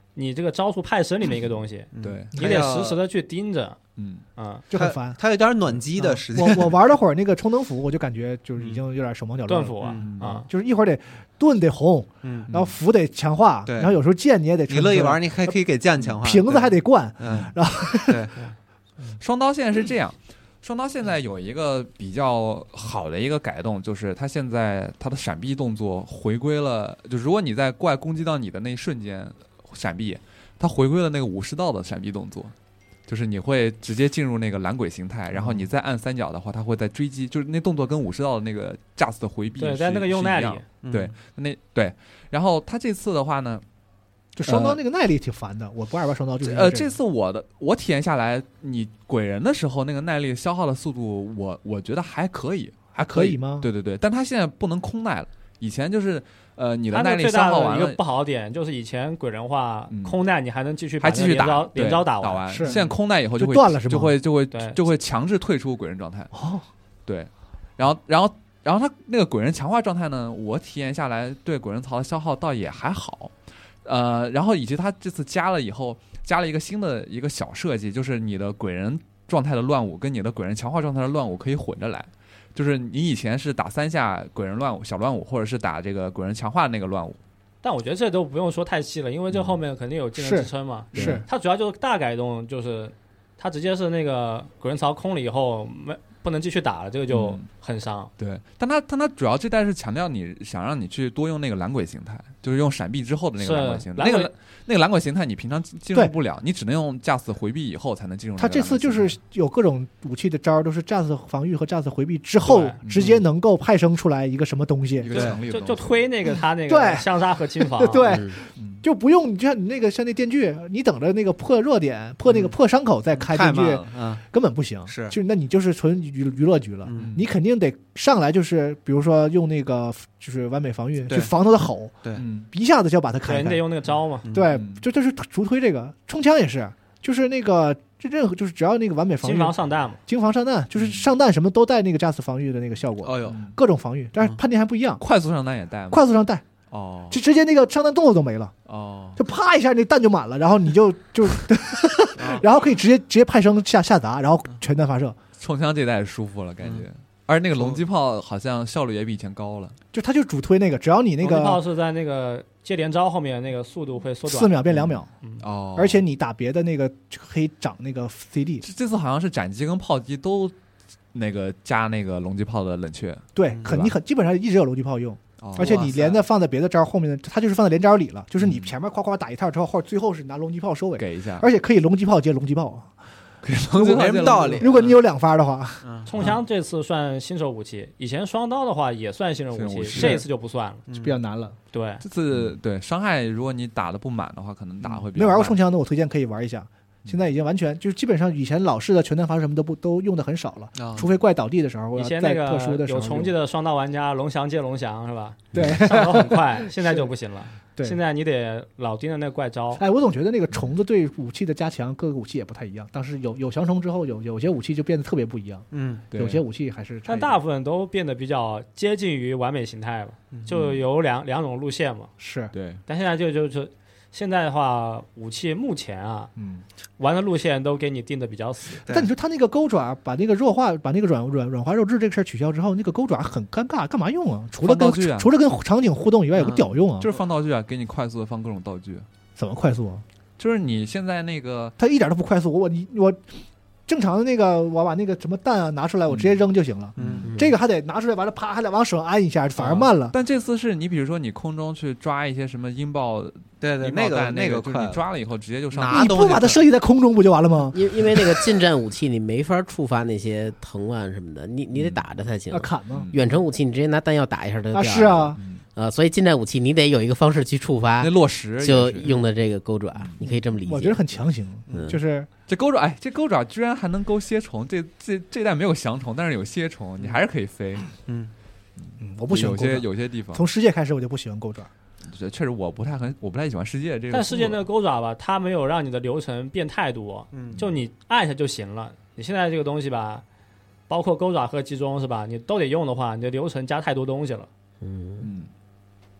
你这个招数派生里面一个东西， 对， 你得实时的去盯着， 就很烦。 它有点暖机的时间。 我玩了会儿那个充能符，我就感觉就是已经有点手忙脚乱。 盾符就是一会儿得盾得红，然后符得强化，然后有时候剑你也得。 你乐意玩，你还可以给剑强化， 瓶子还得灌，然后对。 双刀现在是这样。双刀现在有一个比较好的一个改动，就是它现在它的闪避动作回归了，就如果你在怪攻击到你的那一瞬间闪避，它回归了那个武士道的闪避动作，就是你会直接进入那个蓝鬼形态，然后你再按三角的话，它会在追击，就是那动作跟武士道的那个架子的回避对，在那个用耐力， 对，对，然后它这次的话呢。 就双刀那个耐力挺烦的，我不爱玩双刀。就是这次我体验下来，你鬼人的时候那个耐力消耗的速度，我觉得还可以，还可以吗？ 对，但它现在不能空耐了。以前就是你的耐力消耗完了， 一个不好点就是以前鬼人话空耐你还能继续打连招打完， 是现在空耐以后就断了，是吗？ 就会强制退出鬼人状态。 哦， 对，然后它那个鬼人强化状态呢，我体验下来对鬼人槽的消耗倒也还好。然后以及他这次加了以后，加了一个新的一个小设计，就是你的鬼人状态的乱舞跟你的鬼人强化状态的乱舞可以混着来，就是你以前是打3下鬼人乱舞小乱舞，或者是打这个鬼人强化的那个乱舞。 但我觉得这都不用说太细了，因为这后面肯定有技能支撑嘛。 是它主要就是大改动，就是它直接是那个鬼人槽空了以后不能继续打了，这个就很伤。 对，但他主要这代是强调你想让你去多用那个蓝鬼形态，就是用闪避之后的那个蓝鬼形态。那个蓝鬼形态你平常进入不了，你只能用架次回避以后才能进入。 他这次就是有各种武器的招，都是架次防御和架次回避之后，直接能够派生出来一个什么东西， 一个强力的东西就推那个他那个相杀和金防。 对。就不用，就像你那个像那电锯，你等着那个破弱点、破那个破伤口再开电锯，根本不行。就那你就是纯娱乐局了。你肯定得上来，就是比如说用那个就是完美防御去防他的吼， 对， 一下子就要把他开。 你得用那个招嘛。 对，就是逐推这个冲枪也是，就是那个任何就是只要那个完美防御， 金防上弹嘛， 金防上弹就是上弹什么都带那个加次防御的那个效果。 哦哟， 各种防御，但是判定还不一样。 快速上弹也带吗？ 快速上带。 哦， 就直接那个上弹动作都没了，就啪一下那弹就满了，然后你就然后可以直接派生下砸，然后全弹发射。 冲枪这代舒服了，感觉，而那个龙击炮好像效率也比以前高了。 就它就主推那个，只要你那个龙击炮是在那个接连招后面那个速度会缩短 4秒变2秒， 而且你打别的那个可以涨那个 CD。 这次好像是斩击跟炮击都那个加那个龙击炮的冷却， 对，你基本上一直有龙击炮用。而且你连着放在别的招后面的，它就是放在连招里了，就是你前面夸夸打一套之后，最后是拿龙击炮收尾， 给一下， 而且可以龙击炮接龙击炮， 没什么道理。 如果你有2发的话， 冲枪这次算新手武器，以前双刀的话也算新手武器，这一次就不算了， 就比较难了。 对， 这次对伤害，如果你打的不满的话，可能打会比较没玩过冲枪的，我推荐可以玩一下。现在已经完全就是基本上以前老式的全弹发射什么都用的很少了，除非怪倒地的时候， 以前那个特殊的时候有重击的双刀玩家，龙翔接龙翔是吧？ 对， 上手很快，现在就不行了。 对， 现在你得老盯着那个怪招。 哎，我总觉得那个虫子对武器的加强，各个武器也不太一样。当时有降虫之后，有些武器就变得特别不一样。有些武器还是， 但大部分都变得比较接近于完美形态吧，就有两种路线嘛。 是对， 但现在就现在的话，武器目前玩的路线都给你定的比较死。 但你说他那个钩爪把那个弱化，把那个软化肉质这个事儿取消之后，那个钩爪很尴尬，干嘛用啊？除了跟场景互动以外，有个屌用啊？ 就是放道具啊，给你快速的放各种道具。 怎么快速啊？ 就是你现在那个， 它一点都不快速。我正常的那个，我把那个什么弹啊拿出来，我直接扔就行了。这个还得拿出来，完了啪还得往手上按一下，反而慢了。 但这次是你比如说你空中去抓一些什么音爆， 对，那个就是你抓了以后直接就上。 你不把它设计在空中不就完了吗？ 因为那个近战武器你没法触发那些藤蔓什么的，你得打着才行。 砍吗？ 远程武器你直接拿弹药打一下它就掉了。 是啊。 所以近战武器你得有一个方式去触发， 那落石就用的这个钩爪，你可以这么理解。 我觉得很强行，就是这钩爪，这钩爪居然还能钩蝎虫，这代没有降虫，但是有蝎虫，你还是可以飞。 我不喜欢有些地方， 从世界开始我就不喜欢钩爪。 确实我不太喜欢世界这个。 但世界那个钩爪吧，它没有让你的流程变太多，就你按一下就行了。你现在这个东西吧，包括钩爪和集中是吧？你都得用的话，你的流程加太多东西了。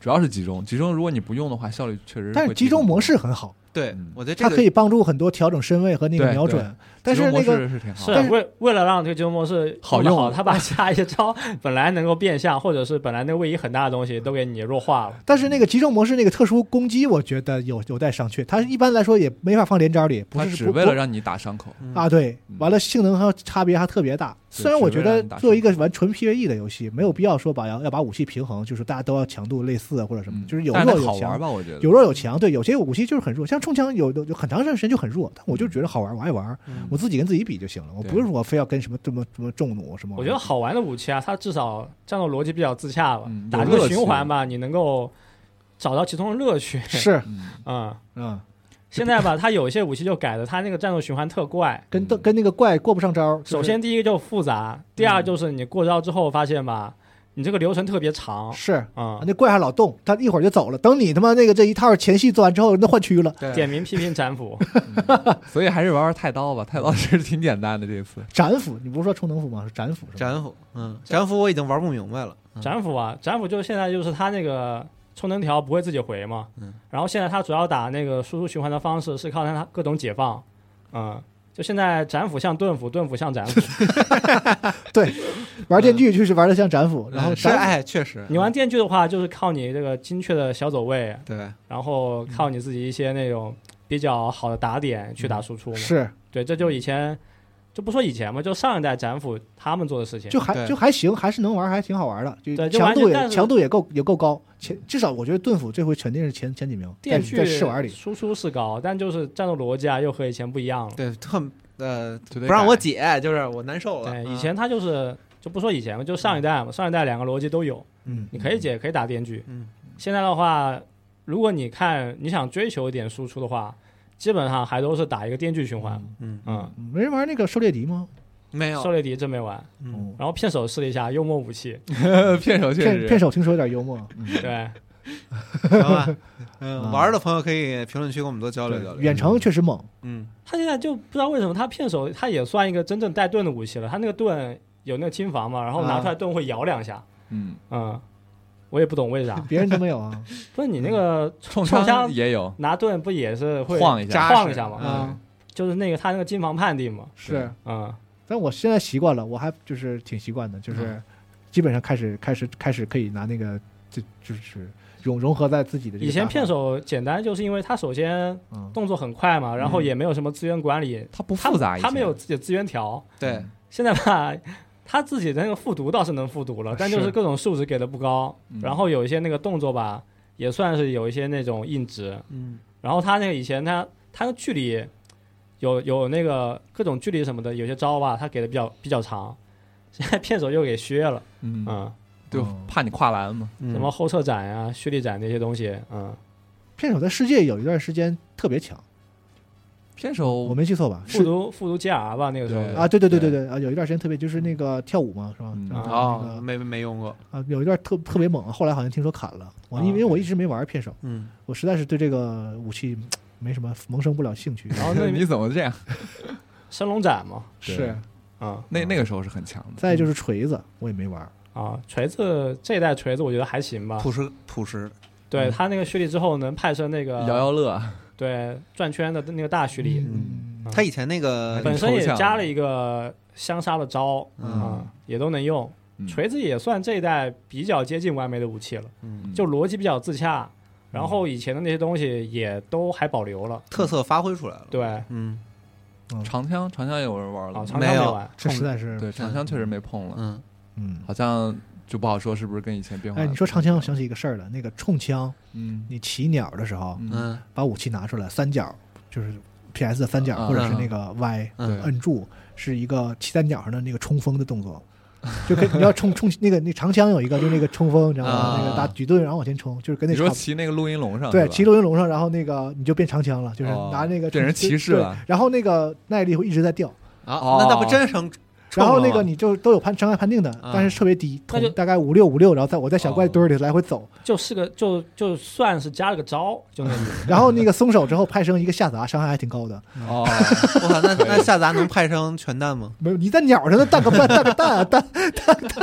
主要是集中，如果你不用的话，效率确实。 但是集中模式很好， 对，我觉得它可以帮助很多调整身位和那个瞄准。但是那个是为了让这个集中模式好用， 他把其他一些招本来能够变相，或者是本来那个位移很大的东西都给你弱化了。 但是那个集中模式那个特殊攻击，我觉得有待商榷。它一般来说也没法放连招里，不是只为了让你打伤口啊。对，完了性能和差别还特别大。虽然我觉得作为一个玩纯 PVE 的游戏，没有必要说要把武器平衡，就是大家都要强度类似或者什么，就是有弱有强吧。我觉得有弱有强，对，有些武器就是很弱，像冲枪有很长时间就很弱，但我就觉得好玩，我爱玩，我自己跟自己比就行了，我不是说我非要跟什么重弩什么。 我觉得好玩的武器啊，它至少战斗逻辑比较自洽吧，打这个循环吧，你能够找到其中的乐趣。 是， 现在吧，它有一些武器就改的，它那个战斗循环特怪， 跟那个怪过不上招。 首先第一个就复杂，第二就是你过招之后发现吧，你这个流程特别长。 是那怪还老动，他一会儿就走了。等你他妈那个这一套前戏做完之后，那换区了。 点名批评斩斧， 所以还是玩太刀吧。太刀其实挺简单的这次。 斩斧，你不是说充能斧吗？是斩斧。 斩斧我已经玩不明白了。 斩斧就是现在就是他那个充能条不会自己回嘛，然后现在他主要打那个输出循环的方式是靠他各种解放，就现在斩斧像盾斧，盾斧像斩斧。 对，玩电锯就是玩的像斩斧，然后确实， 你玩电锯的话，就是靠你这个精确的小走位， 对， 然后靠你自己一些那种比较好的打点去打输出嘛。 是对， 这就以前。就不说以前嘛，就上一代斩斧他们做的事情， 就还行，还是能玩，还挺好玩的。就强度也够高，至少我觉得盾斧这回肯定是前几名。 电锯在试玩里输出是高，但就是战斗逻辑啊，又和以前不一样了。 对，不让我解，就是我难受了。 对，以前他就不说以前嘛，就上一代嘛，上一代两个逻辑都有，你可以解，可以打电锯。现在的话，如果你想追求一点输出的话。基本上还都是打一个电锯循环， 没人玩那个狩猎笛吗？ 没有， 狩猎笛真没玩。然后片手试了一下幽默武器， 片手听说有点幽默， 对， 行吧，玩的朋友可以评论区跟我们多交流交流。 远程确实猛， 他现在就不知道为什么他片手他也算一个真正带盾的武器了，他那个盾有那个轻防嘛，然后拿出来盾会摇两下，我也不懂为啥， 别人都没有啊。 不是你那个冲枪也有， 拿盾不也是会晃一下吗？就是那个他那个金防判定嘛。 是但我现在习惯了，我还就是挺习惯的，就是基本上开始可以拿那个就是融合在自己的这个。 以前片手简单，就是因为他首先动作很快嘛，然后也没有什么资源管理， 他不复杂， 他没有自己的资源条。 对， 现在吧。他自己的那个复读倒是能复读了，但就是各种数值给的不高，然后有一些那个动作吧，也算是有一些那种硬直，然后他那个以前他的距离有那个各种距离什么的，有些招吧，他给的比较长，现在片手又给削了， 就怕你跨栏嘛， 什么后撤斩呀、蓄力斩那些东西， 片手在世界有一段时间特别强。 片手我没记错吧？ 复读 GR 吧，那个时候啊，对啊，有一段时间特别就是那个跳舞嘛，是吧？ 没用过啊，有一段特别猛，后来好像听说砍了。因为我一直没玩片手，我实在是对这个武器没什么萌生不了兴趣。 然后你怎么这样？ 升龙斩嘛， 是那个时候是很强的。 再就是锤子，我也没玩啊。锤子这一代锤子我觉得还行吧， 朴实。 对他那个蓄力之后能派生那个摇乐。 对转圈的那个大蓄力， 他以前那个本身也加了一个相杀的招，也都能用。锤子也算这一代比较接近完美的武器了，就逻辑比较自洽，然后以前的那些东西也都还保留了， 特色发挥出来了。 对， 长枪有人玩了， 长枪没玩， 这实在是对长枪确实没碰了，好像。就不好说是不是跟以前变化。 你说长枪，我想起一个事儿了。那个冲枪，你骑鸟的时候，把武器拿出来，三角就是 PS 的三角，或者是那个 Y 摁住，是一个骑在鸟上的那个冲锋的动作。就跟你要冲那个长枪有一个，就那个冲锋，你知道吗？那个打举盾然后往前冲，就是跟那。 你说骑那个录音龙上？ 对，骑录音龙上，然后那个你就变长枪了，就是拿那个变成骑士了。 然后那个耐力会一直在掉啊，那不真成。 然后那个你就都有伤害判定的，但是特别低，大概5656，然后我在小怪堆里来回走， 就是个就算是加了个招，就那然后那个松手之后派生一个下砸，伤害还挺高的。 我靠，那下砸能派生全弹吗？ 没有，你在鸟上的弹个蛋，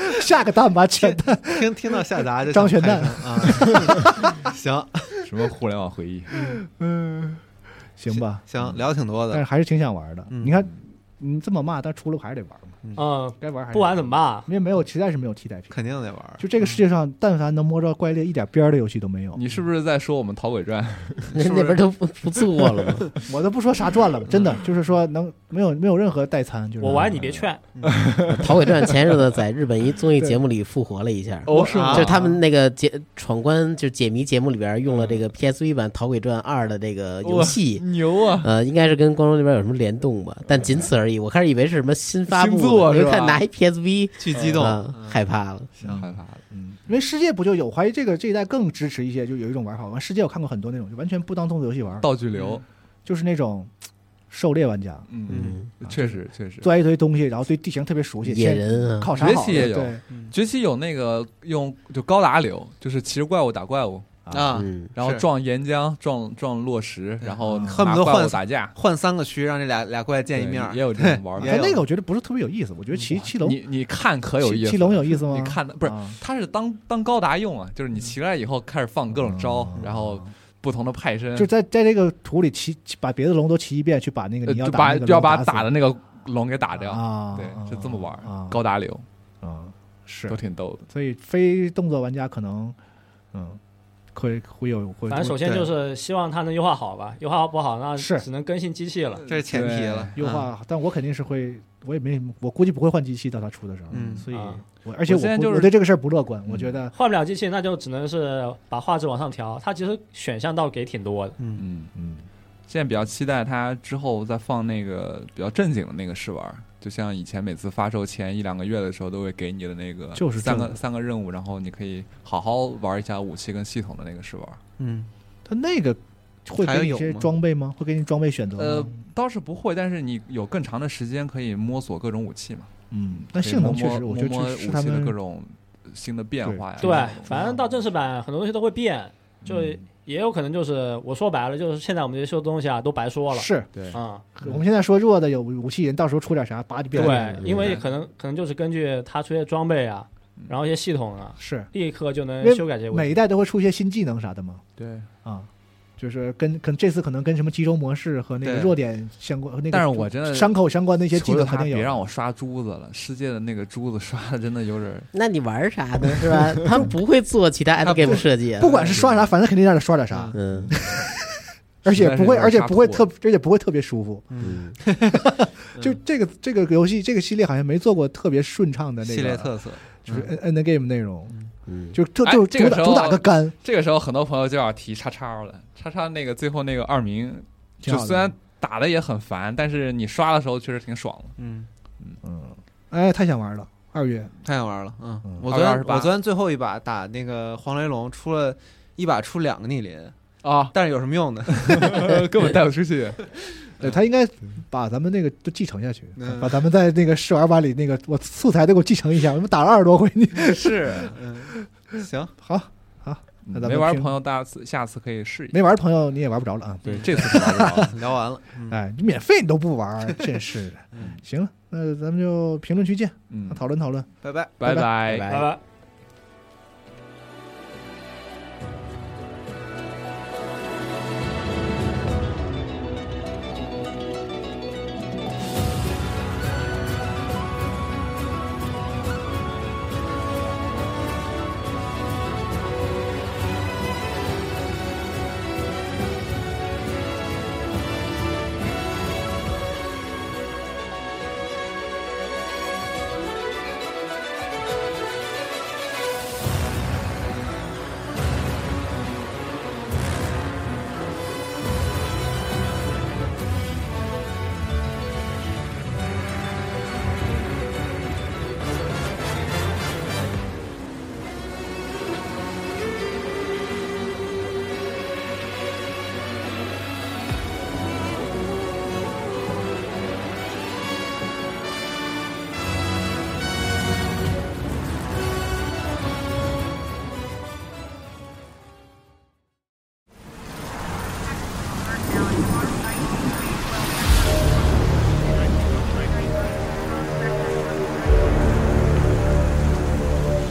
下个蛋吧，全蛋。 听到下达就张全蛋啊，行， 什么互联网回忆？ 行吧， 行，聊挺多的， 但是还是挺想玩的。你看，你这么骂，但出了还是得玩嘛。该玩还是不玩怎么办？ 因为没有，实在是没有替代品， 肯定得玩。 就这个世界上，但凡能摸着怪猎一点边的游戏都没有。 你是不是在说我们《逃鬼传》？ 那边都不做了吗？ 我都不说啥赚了，真的就是说没有任何代餐。就是我玩你别劝。 《逃鬼传》前日子在日本一综艺节目里复活了一下。 哦，是吗？ 就是他们那个闯关就解谜节目里边用了这个 PSV 版《逃鬼传2》的这个游戏， 牛啊！ 应该是跟光荣那边有什么联动吧，但仅此而已。我开始以为是什么新发布，我就看拿一 PSV， 巨激动， 害怕了， 害怕了。 因为世界不就有怀疑这一代更支持一些，就有一种玩法。完世界我看过很多那种就完全不当动作游戏玩， 道具流就是那种狩猎玩家。 确实抓一堆东西，然后对地形特别熟悉。 野人啊，靠啥？ 崛起也有，崛起有那个用就高达流，就是骑着怪物打怪物。然后撞岩浆，撞落石，然后恨不得换打架， 换3个区，让这俩怪见一面， 也有这种玩法。但那个我觉得不是特别有意思，我觉得骑龙， 你看可有意思。 骑龙有意思吗？ 你看不是，它是当高达用啊，就是你骑来以后开始放各种招，然后不同的派身， 就在这个图里把别的龙都骑一遍，去把那个你要打要把打的那个龙给打掉啊。 对，是这么玩，高达流是都挺逗的。 所以非动作玩家可能会有， 反正首先就是希望它能优化好吧，优化不好那只能更新机器了， 这是前提了。 优化，但我肯定是会，我估计不会换机器到它出的时候。所以而且我对这个事儿不乐观，我觉得换不了机器，那就只能是把画质往上调。它其实选项倒给挺多的。 现在比较期待它之后再放那个比较正经的那个试玩。就像以前每次发售前1-2个月的时候都会给你的那个就是三个任务，然后你可以好好玩一下武器跟系统的那个试玩。 它那个会给你一些装备吗？会给你装备选择吗？ 倒是不会，但是你有更长的时间可以摸索各种武器嘛。 但性能确实，我觉得摸武器的各种新的变化呀。 对，反正到正式版很多东西都会变，就也有可能就是我说白了，就是现在我们这些说的东西啊都白说了。 是， 对我们现在说弱的有武器人，到时候出点啥，叭就变。 对，因为可能就是根据它出些装备啊，然后一些系统啊， 是立刻就能修改这些问题。 每一代都会出一些新技能啥的嘛。 对就是跟这次可能跟什么集中模式和那个弱点相关，那个但是我真的伤口相关的一些技能肯定有。 别让我刷珠子了，世界的那个珠子刷的真的有点。 那你玩啥呢？是吧？他们不会做其他 endgame 设计， 不管是刷啥，反正肯定让他刷点啥。而且不会特别舒服。就这个游戏这个系列好像没做过特别顺畅的那个系列特色， 就是 endgame 内容。就主打个干。 这个时候很多朋友就要提叉叉了，叉叉那个最后那个2名，就虽然打的也很烦，但是你刷的时候确实挺爽的。太想玩了，2月太想玩了。我昨天最后一把打那个黄雷龙，出了一把出2个逆鳞啊， 但是有什么用呢？ 根本带不出去。 对，他应该把咱们那个都继承下去，把咱们在那个试玩版里那个我素材都给我继承一下。我们打了20多回，你是行好，那咱们没玩的朋友，下次可以试一下。 没玩的朋友你也玩不着了啊。 对，这次是玩不着了。 聊完了， 你免费你都不玩，真是的。行了，那咱们就评论区见，讨论讨论， 拜拜， 拜拜，拜拜。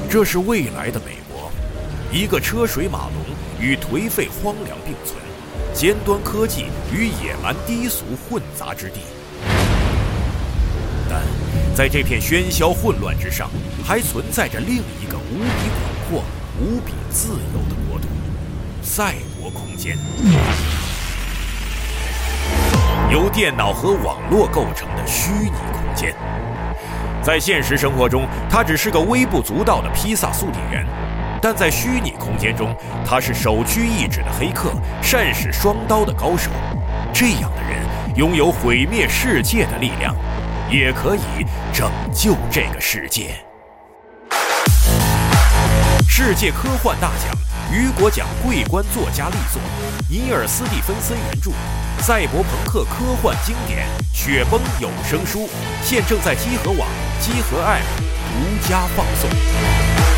这是未来的美国，一个车水马龙与颓废荒凉并存，尖端科技与野蛮低俗混杂之地。但在这片喧嚣混乱之上，还存在着另一个无比广阔、无比自由的国度——赛博空间。由电脑和网络构成的虚拟空间。在现实生活中，他只是个微不足道的披萨速递员，但在虚拟空间中，他是首屈一指的黑客，善使双刀的高手。这样的人拥有毁灭世界的力量，也可以拯救这个世界。世界科幻大奖雨果奖桂冠作家力作，尼尔·斯蒂芬森原著，赛博朋克科幻经典《雪崩》有声书，现正在积禾网、积禾 App独家放送。